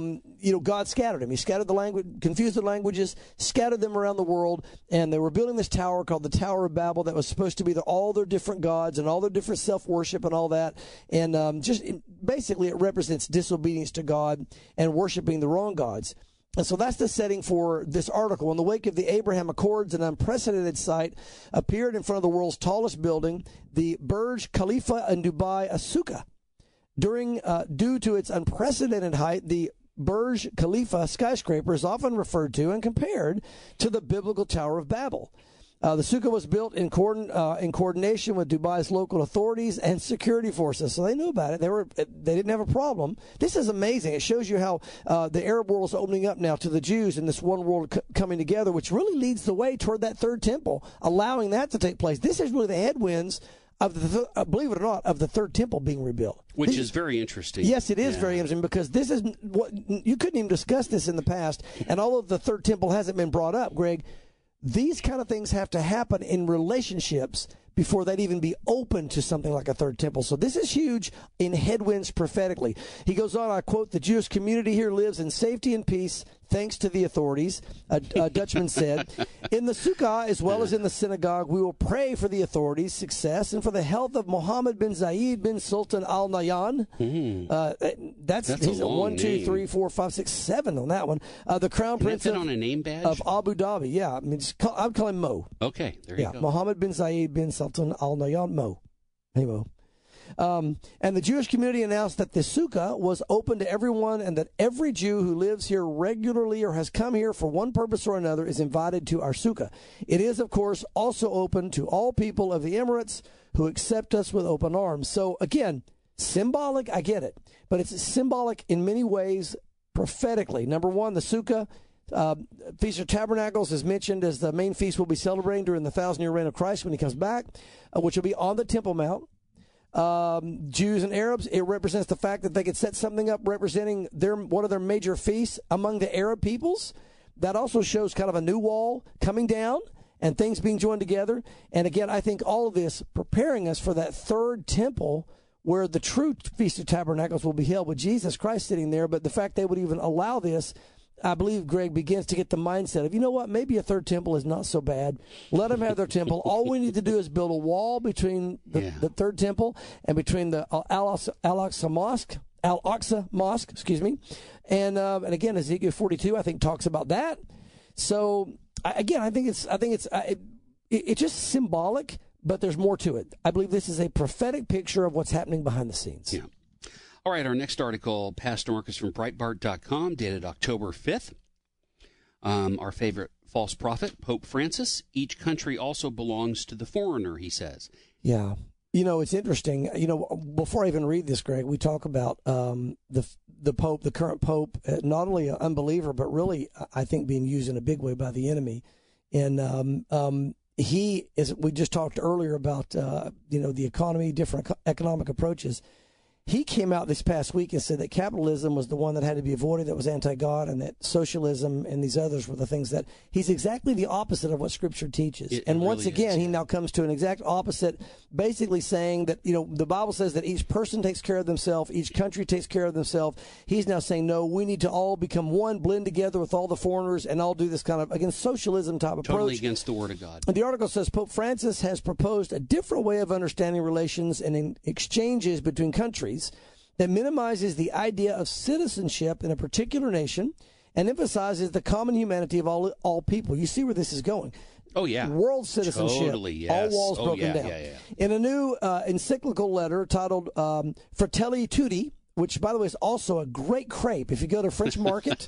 God scattered him. He scattered the language, confused the languages, scattered them around the world, and they were building this tower called the Tower of Babel that was supposed to be all their different gods and all their different self-worship and all that. And basically it represents disobedience to God and worshiping the wrong gods. And so that's the setting for this article. In the wake of the Abraham Accords, an unprecedented sight appeared in front of the world's tallest building, the Burj Khalifa in Dubai, a sukkah. Due to its unprecedented height, the Burj Khalifa skyscraper is often referred to and compared to the biblical Tower of Babel. The sukkah was built in coordination with Dubai's local authorities and security forces, so they knew about it. They didn't have a problem. This is amazing. It shows you how the Arab world is opening up now to the Jews and this one world coming together, which really leads the way toward that third temple, allowing that to take place. This is really the headwinds of believe it or not, of the third temple being rebuilt. Which is very interesting. Yes, it is very interesting because this is what you couldn't even discuss this in the past, and although the third temple hasn't been brought up, Greg, these kind of things have to happen in relationships before they'd even be open to something like a third temple. So this is huge in headwinds prophetically. He goes on, I quote, "The Jewish community here lives in safety and peace thanks to the authorities," a Dutchman said. "In the sukkah as well as in the synagogue, we will pray for the authorities' success and for the health of Mohammed bin Zayed bin Sultan Al Nahyan." That's he's a 1, 2, 3, 4, 5, 6, 7 on that one. The Crown Prince on a name badge? of Abu Dhabi. Yeah, I mean, I'd call him Mo. Okay, there you go. Mohammed bin Zayed bin Sultan Al Nahyan, Mo. Hey, Mo. And the Jewish community announced that the sukkah was open to everyone and that every Jew who lives here regularly or has come here for one purpose or another is invited to our sukkah. It is, of course, also open to all people of the Emirates who accept us with open arms. So, again, symbolic, I get it, but it's symbolic in many ways prophetically. Number one, the sukkah Feast of Tabernacles is mentioned as the main feast we'll be celebrating during the 1,000-year reign of Christ when he comes back, which will be on the Temple Mount. Jews and Arabs, it represents the fact that they could set something up representing one of their major feasts among the Arab peoples. That also shows kind of a new wall coming down and things being joined together. And again, I think all of this preparing us for that third temple where the true Feast of Tabernacles will be held with Jesus Christ sitting there. But the fact they would even allow this, I believe, Greg, begins to get the mindset of, you know what, maybe a third temple is not so bad. Let them have their temple. All we need to do is build a wall between the third temple and between the Al-Aqsa Mosque, excuse me. And again, Ezekiel 42, I think, talks about that. So again, I think it's just symbolic, but there's more to it. I believe this is a prophetic picture of what's happening behind the scenes. Yeah. All right, our next article, Pastor Marcus from Breitbart.com, dated October 5th. Our favorite false prophet, Pope Francis. Each country also belongs to the foreigner, he says. Yeah. You know, it's interesting. You know, before I even read this, Greg, we talk about the Pope, the current Pope, not only an unbeliever, but really, I think, being used in a big way by the enemy. And he is, we just talked earlier about, the economy, different economic approaches. He came out this past week and said that capitalism was the one that had to be avoided, that was anti-God, and that socialism and these others were the things that he's exactly the opposite of what Scripture teaches. And once again, he now comes to an exact opposite, basically saying that, the Bible says that each person takes care of themselves, each country takes care of themselves. He's now saying, no, we need to all become one, blend together with all the foreigners, and all do this kind of, again, socialism type approach. Totally against the Word of God. And the article says Pope Francis has proposed a different way of understanding relations and in exchanges between countries that minimizes the idea of citizenship in a particular nation and emphasizes the common humanity of all people. You see where this is going. Oh, yeah. World citizenship. Totally, yes. All walls broken down. Yeah. In a new encyclical letter titled Fratelli Tutti, which, by the way, is also a great crepe if you go to French Market.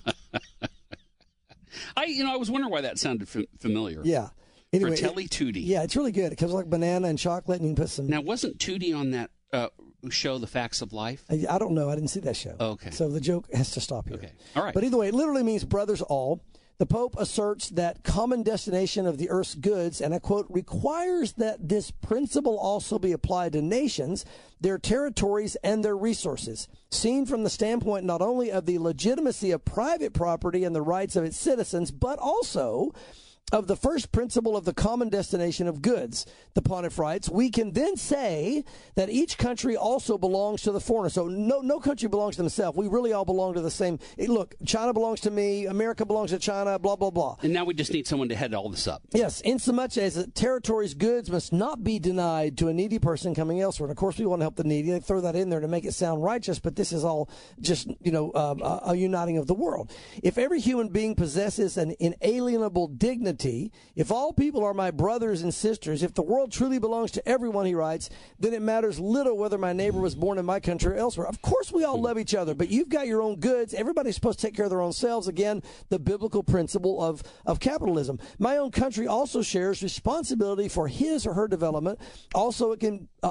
I was wondering why that sounded familiar. Yeah. Anyway, Fratelli Tutti. Yeah, it's really good. It comes like banana and chocolate, and you can put some... Now, wasn't Tutti on that show, The Facts of Life? I don't know. I didn't see that show. Okay. So the joke has to stop here. Okay. All right. But either way, it literally means brothers all. The Pope asserts that common destination of the earth's goods, and I quote, requires that this principle also be applied to nations, their territories, and their resources, seen from the standpoint not only of the legitimacy of private property and the rights of its citizens, but also of the first principle of the common destination of goods. The Pontiff writes, we can then say that each country also belongs to the foreigner. So no country belongs to themselves. We really all belong to the same. Look, China belongs to me. America belongs to China, blah, blah, blah. And now we just need someone to head all this up. Yes, insomuch as the territory's goods must not be denied to a needy person coming elsewhere. And of course, we want to help the needy. They throw that in there to make it sound righteous, but this is all just, a uniting of the world. If every human being possesses an inalienable dignity, if all people are my brothers and sisters, if the world truly belongs to everyone, he writes, then it matters little whether my neighbor was born in my country or elsewhere. Of course, we all love each other, but you've got your own goods. Everybody's supposed to take care of their own selves. Again, the biblical principle of capitalism. My own country also shares responsibility for his or her development. Also, it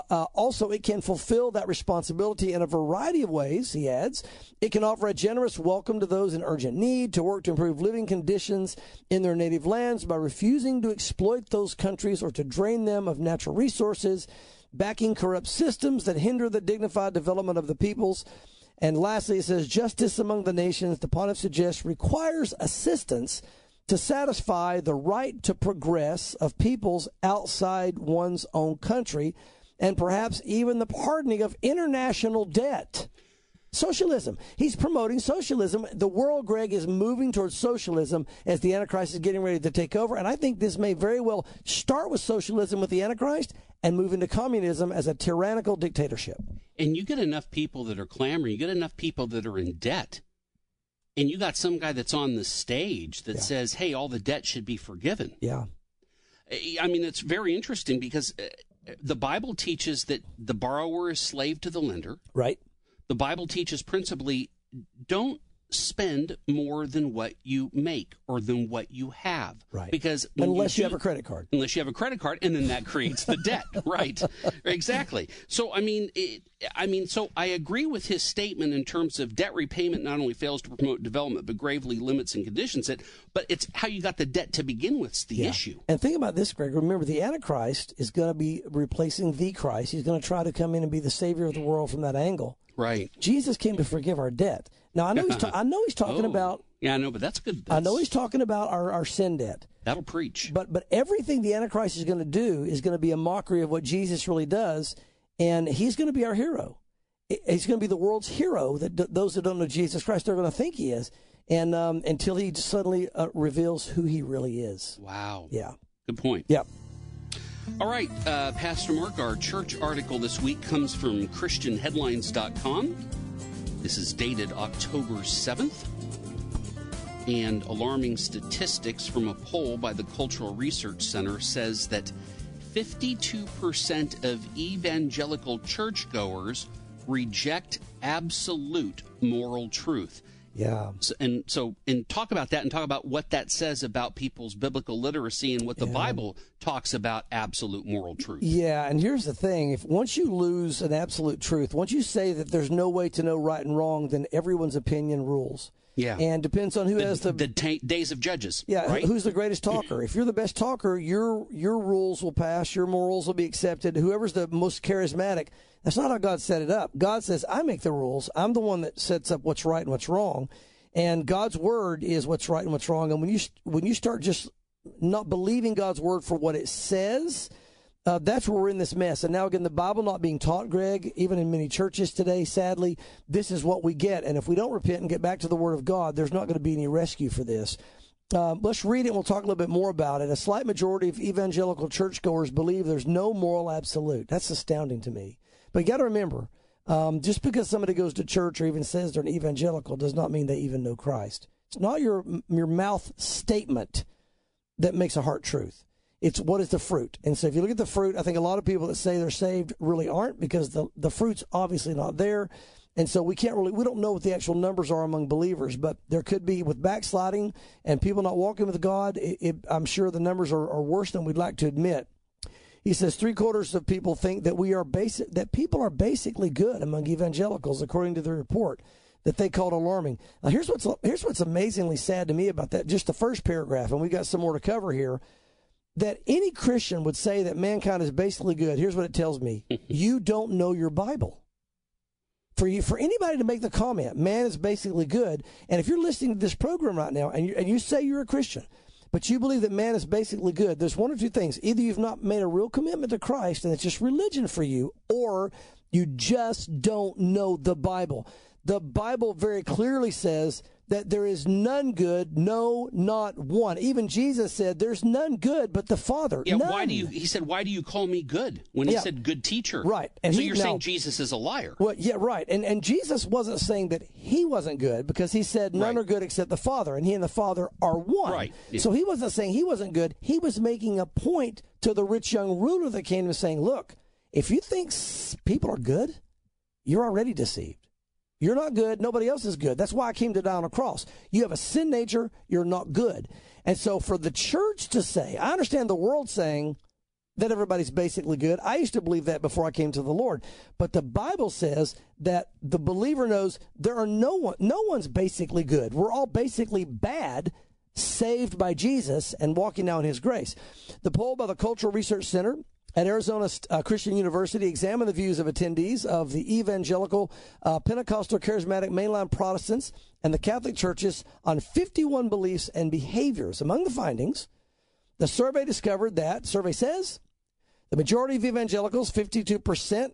can fulfill that responsibility in a variety of ways, he adds. It can offer a generous welcome to those in urgent need, to work to improve living conditions in their native lands by refusing to exploit those countries or to drain them of natural resources, backing corrupt systems that hinder the dignified development of the peoples. And lastly, it says, justice among the nations, the Pontiff suggests, requires assistance to satisfy the right to progress of peoples outside one's own country, and perhaps even the pardoning of international debt. Socialism. He's promoting socialism. The world, Greg, is moving towards socialism as the Antichrist is getting ready to take over. And I think this may very well start with socialism with the Antichrist and move into communism as a tyrannical dictatorship. And you get enough people that are clamoring, you get enough people that are in debt, and you got some guy that's on the stage that says, hey, all the debt should be forgiven. Yeah. I mean, it's very interesting because the Bible teaches that the borrower is slave to the lender. Right. The Bible teaches principally, don't spend more than what you make or than what you have. Right. Because unless you have a credit card. Unless you have a credit card, and then that creates the debt. Right. Exactly. So, so I agree with his statement in terms of debt repayment not only fails to promote development, but gravely limits and conditions it. But it's how you got the debt to begin with is the issue. And think about this, Greg. Remember, the Antichrist is going to be replacing the Christ. He's going to try to come in and be the Savior of the world from that angle. Right. Jesus came to forgive our debt. Now, I know he's talking about... Yeah, I know, but that's good. I know he's talking about our sin debt. That'll preach. But everything the Antichrist is going to do is going to be a mockery of what Jesus really does, and he's going to be our hero. He's going to be the world's hero. That those that don't know Jesus Christ, they're going to think he is, and until he suddenly reveals who he really is. Wow. Yeah. Good point. Yep. All right, Pastor Mark, our church article this week comes from ChristianHeadlines.com. This is dated October 7th. And alarming statistics from a poll by the Cultural Research Center says that 52% of evangelical churchgoers reject absolute moral truth. Yeah. And talk about that and talk about what that says about people's biblical literacy and what the Bible talks about absolute moral truth. Yeah, and here's the thing. Once you lose an absolute truth, once you say that there's no way to know right and wrong, then everyone's opinion rules. Yeah. And depends on who has the days of Judges. Yeah, right? Who's the greatest talker? If you're the best talker, your rules will pass, your morals will be accepted. Whoever's the most charismatic, that's not how God set it up. God says, I make the rules. I'm the one that sets up what's right and what's wrong. And God's word is what's right and what's wrong. And when you start just not believing God's word for what it says, that's where we're in this mess. And now, again, the Bible not being taught, Greg, even in many churches today, sadly, this is what we get. And if we don't repent and get back to the Word of God, there's not going to be any rescue for this. Let's read it, and we'll talk a little bit more about it. A slight majority of evangelical churchgoers believe there's no moral absolute. That's astounding to me. But you got to remember, just because somebody goes to church or even says they're an evangelical does not mean they even know Christ. It's not your mouth statement that makes a heart truth. It's what is the fruit. And so if you look at the fruit, I think a lot of people that say they're saved really aren't, because the fruit's obviously not there. And so we don't know what the actual numbers are among believers, but there could be, with backsliding and people not walking with God, I'm sure the numbers are worse than we'd like to admit. He says 3/4 of people think that people are basically good among evangelicals, according to the report that they called alarming. Now here's what's amazingly sad to me about that, just the first paragraph, and we got some more to cover here. That any Christian would say that mankind is basically good. Here's what it tells me. You don't know your Bible. For anybody to make the comment, man is basically good, and if you're listening to this program right now and you say you're a Christian, but you believe that man is basically good, there's one or two things. Either you've not made a real commitment to Christ and it's just religion for you, or you just don't know the Bible. The Bible very clearly says that there is none good, no, not one. Even Jesus said, there's none good but the Father. Yeah, none. He said, why do you call me good? When he said good teacher. Right. And so you're saying Jesus is a liar. Well, yeah, right. And Jesus wasn't saying that he wasn't good, because he said none are good except the Father, and he and the Father are one. Right. Yeah. So he wasn't saying he wasn't good. He was making a point to the rich young ruler that came and saying, look, if you think people are good, you're already deceived. You're not good. Nobody else is good. That's why I came to die on a cross. You have a sin nature. You're not good. And so for the church to say, I understand the world saying that everybody's basically good. I used to believe that before I came to the Lord. But the Bible says that the believer knows no one's basically good. We're all basically bad, saved by Jesus and walking now in his grace. The poll by the Cultural Research Center at Arizona Christian University examined the views of attendees of the evangelical, Pentecostal, charismatic, mainline Protestants, and the Catholic churches on 51 beliefs and behaviors. Among the findings, the survey discovered that, survey says, the majority of evangelicals, 52%,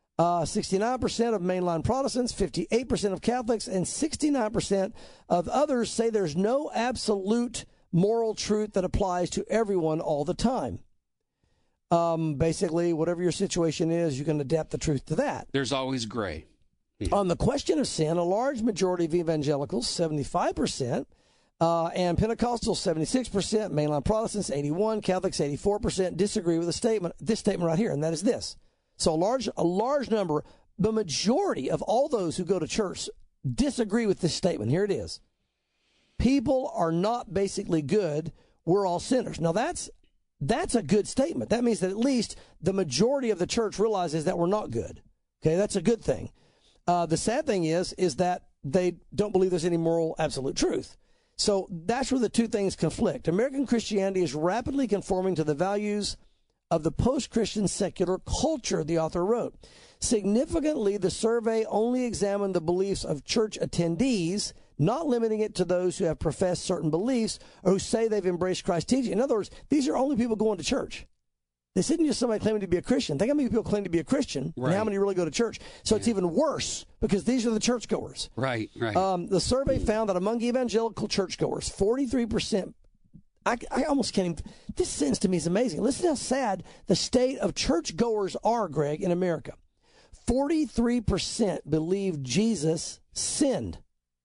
69% of mainline Protestants, 58% of Catholics, and 69% of others say there's no absolute moral truth that applies to everyone all the time. Basically, whatever your situation is, you can adapt the truth to that. There's always gray. Yeah. On the question of sin, a large majority of evangelicals, 75%, and Pentecostals, 76%, mainline Protestants, 81%, Catholics, 84%, disagree with this statement right here, and that is this. So a large number, the majority of all those who go to church disagree with this statement. Here it is. People are not basically good. We're all sinners. Now, that's a good statement. That means that at least the majority of the church realizes that we're not good. Okay, that's a good thing. The sad thing is that they don't believe there's any moral absolute truth. So that's where the two things conflict. American Christianity is rapidly conforming to the values of the post-Christian secular culture, the author wrote. Significantly, the survey only examined the beliefs of church attendees, not limiting it to those who have professed certain beliefs or who say they've embraced Christ's teaching. In other words, these are only people going to church. This isn't just somebody claiming to be a Christian. Think how many people claim to be a Christian and how many really go to church. So it's even worse because these are the churchgoers. Right. The survey found that among evangelical churchgoers, 43%, I almost can't even, this sentence to me is amazing. Listen how sad the state of churchgoers are, Greg, in America. 43% believe Jesus sinned.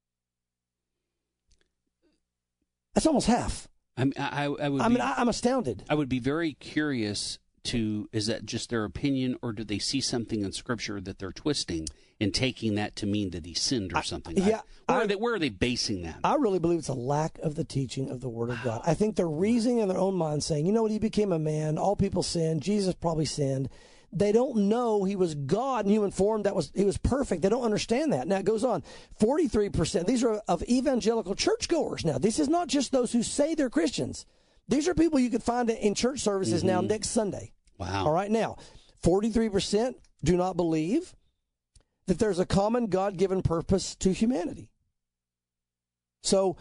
That's almost half. I'm astounded. I would be very curious is that just their opinion, or do they see something in Scripture that they're twisting and taking that to mean that he sinned or something? Where are they basing that? I really believe it's a lack of the teaching of the Word of God. I think they're reasoning in their own mind saying, you know what, he became a man, all people sinned, Jesus probably sinned. They don't know he was God in human form. He was perfect. They don't understand that. Now it goes on. 43%. These are of evangelical churchgoers. Now this is not just those who say they're Christians. These are people you could find in church services now next Sunday. Wow. All right. Now, 43% do not believe that there's a common God-given purpose to humanity. So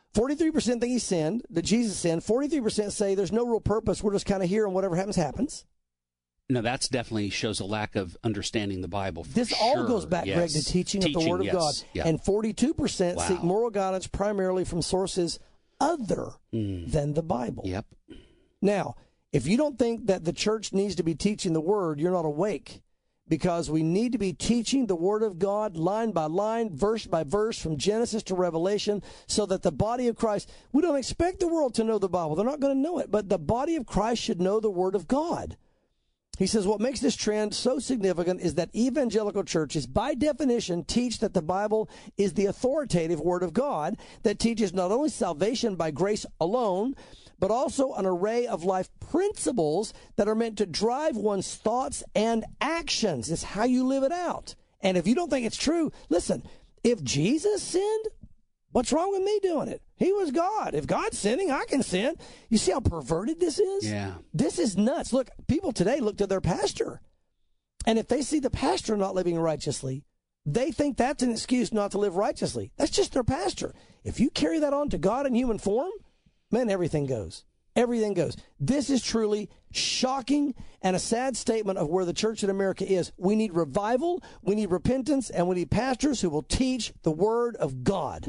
43% think he sinned, that Jesus sinned. 43% say there's no real purpose. We're just kind of here and whatever happens, happens. No, that's definitely shows a lack of understanding the Bible. This all goes back, Greg, to teaching of the Word of God. Yeah. And 42% seek moral guidance primarily from sources other than the Bible. Yep. Now, if you don't think that the church needs to be teaching the Word, you're not awake. Because we need to be teaching the Word of God line by line, verse by verse, from Genesis to Revelation, so that the body of Christ, we don't expect the world to know the Bible. They're not going to know it. But the body of Christ should know the Word of God. He says what makes this trend so significant is that evangelical churches, by definition, teach that the Bible is the authoritative Word of God that teaches not only salvation by grace alone, but also an array of life principles that are meant to drive one's thoughts and actions. It's how you live it out. And if you don't think it's true, listen, if Jesus sinned, what's wrong with me doing it? He was God. If God's sinning, I can sin. You see how perverted this is? Yeah. This is nuts. Look, people today look to their pastor. And if they see the pastor not living righteously, they think that's an excuse not to live righteously. That's just their pastor. If you carry that on to God in human form, man, everything goes. Everything goes. This is truly shocking and a sad statement of where the church in America is. We need revival, we need repentance, and we need pastors who will teach the Word of God.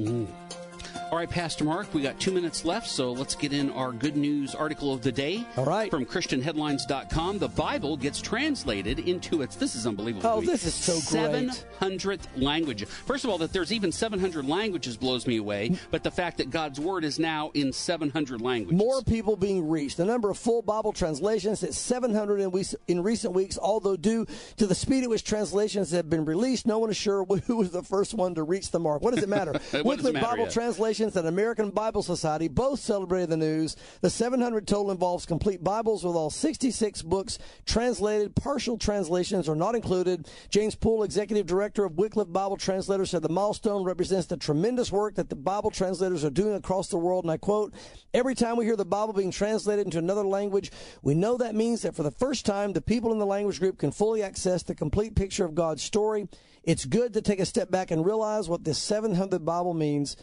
All right, Pastor Mark, we got 2 minutes left, so let's get in our good news article of the day. All right. From ChristianHeadlines.com, the Bible gets translated into this is unbelievable. Oh, this is so great. 700th language. First of all, that there's even 700 languages blows me away, but the fact that God's Word is now in 700 languages. More people being reached. The number of full Bible translations is 700 in recent weeks, although due to the speed at which translations have been released, no one is sure who was the first one to reach the mark. What does it matter? Wycliffe Bible Translations and American Bible Society both celebrated the news. The 700 total involves complete Bibles with all 66 books translated. Partial translations are not included. James Poole, executive director of Wycliffe Bible Translators, said the milestone represents the tremendous work that the Bible translators are doing across the world. And I quote, "Every time we hear the Bible being translated into another language, we know that means that for the first time, the people in the language group can fully access the complete picture of God's story. It's good to take a step back and realize what this 700 Bible means.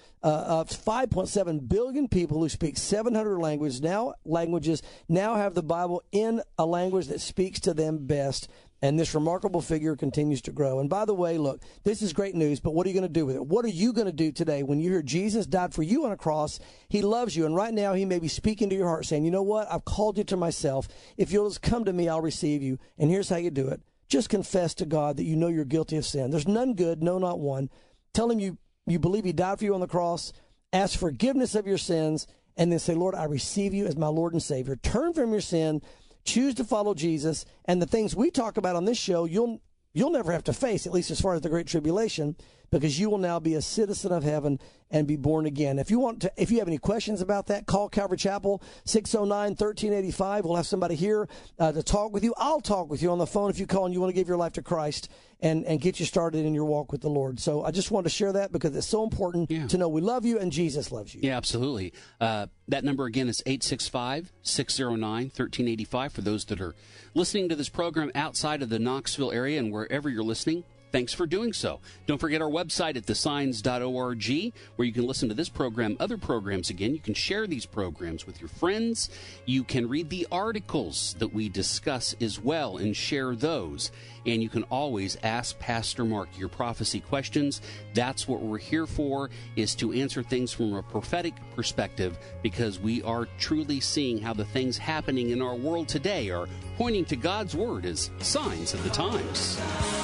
5.7 billion people who speak 700 languages now have the Bible in a language that speaks to them best. And this remarkable figure continues to grow. And by the way, look, this is great news, but what are you going to do with it? What are you going to do today when you hear Jesus died for you on a cross? He loves you. And right now he may be speaking to your heart saying, you know what? I've called you to myself. If you'll just come to me, I'll receive you. And here's how you do it. Just confess to God that you know you're guilty of sin. There's none good, no, not one. Tell him you believe he died for you on the cross. Ask forgiveness of your sins. And then say, Lord, I receive you as my Lord and Savior. Turn from your sin. Choose to follow Jesus. And the things we talk about on this show, you'll never have to face, at least as far as the Great Tribulation, because you will now be a citizen of heaven and be born again. If you have any questions about that, call Calvary Chapel, 609-1385. We'll have somebody here to talk with you. I'll talk with you on the phone if you call and you want to give your life to Christ and get you started in your walk with the Lord. So I just wanted to share that because it's so important to know we love you and Jesus loves you. Yeah, absolutely. That number again is 865-609-1385 for those that are listening to this program outside of the Knoxville area and wherever you're listening. Thanks for doing so. Don't forget our website at thesigns.org, where you can listen to this program, other programs again. You can share these programs with your friends. You can read the articles that we discuss as well and share those. And you can always ask Pastor Mark your prophecy questions. That's what we're here for, is to answer things from a prophetic perspective, because we are truly seeing how the things happening in our world today are pointing to God's Word as signs of the times.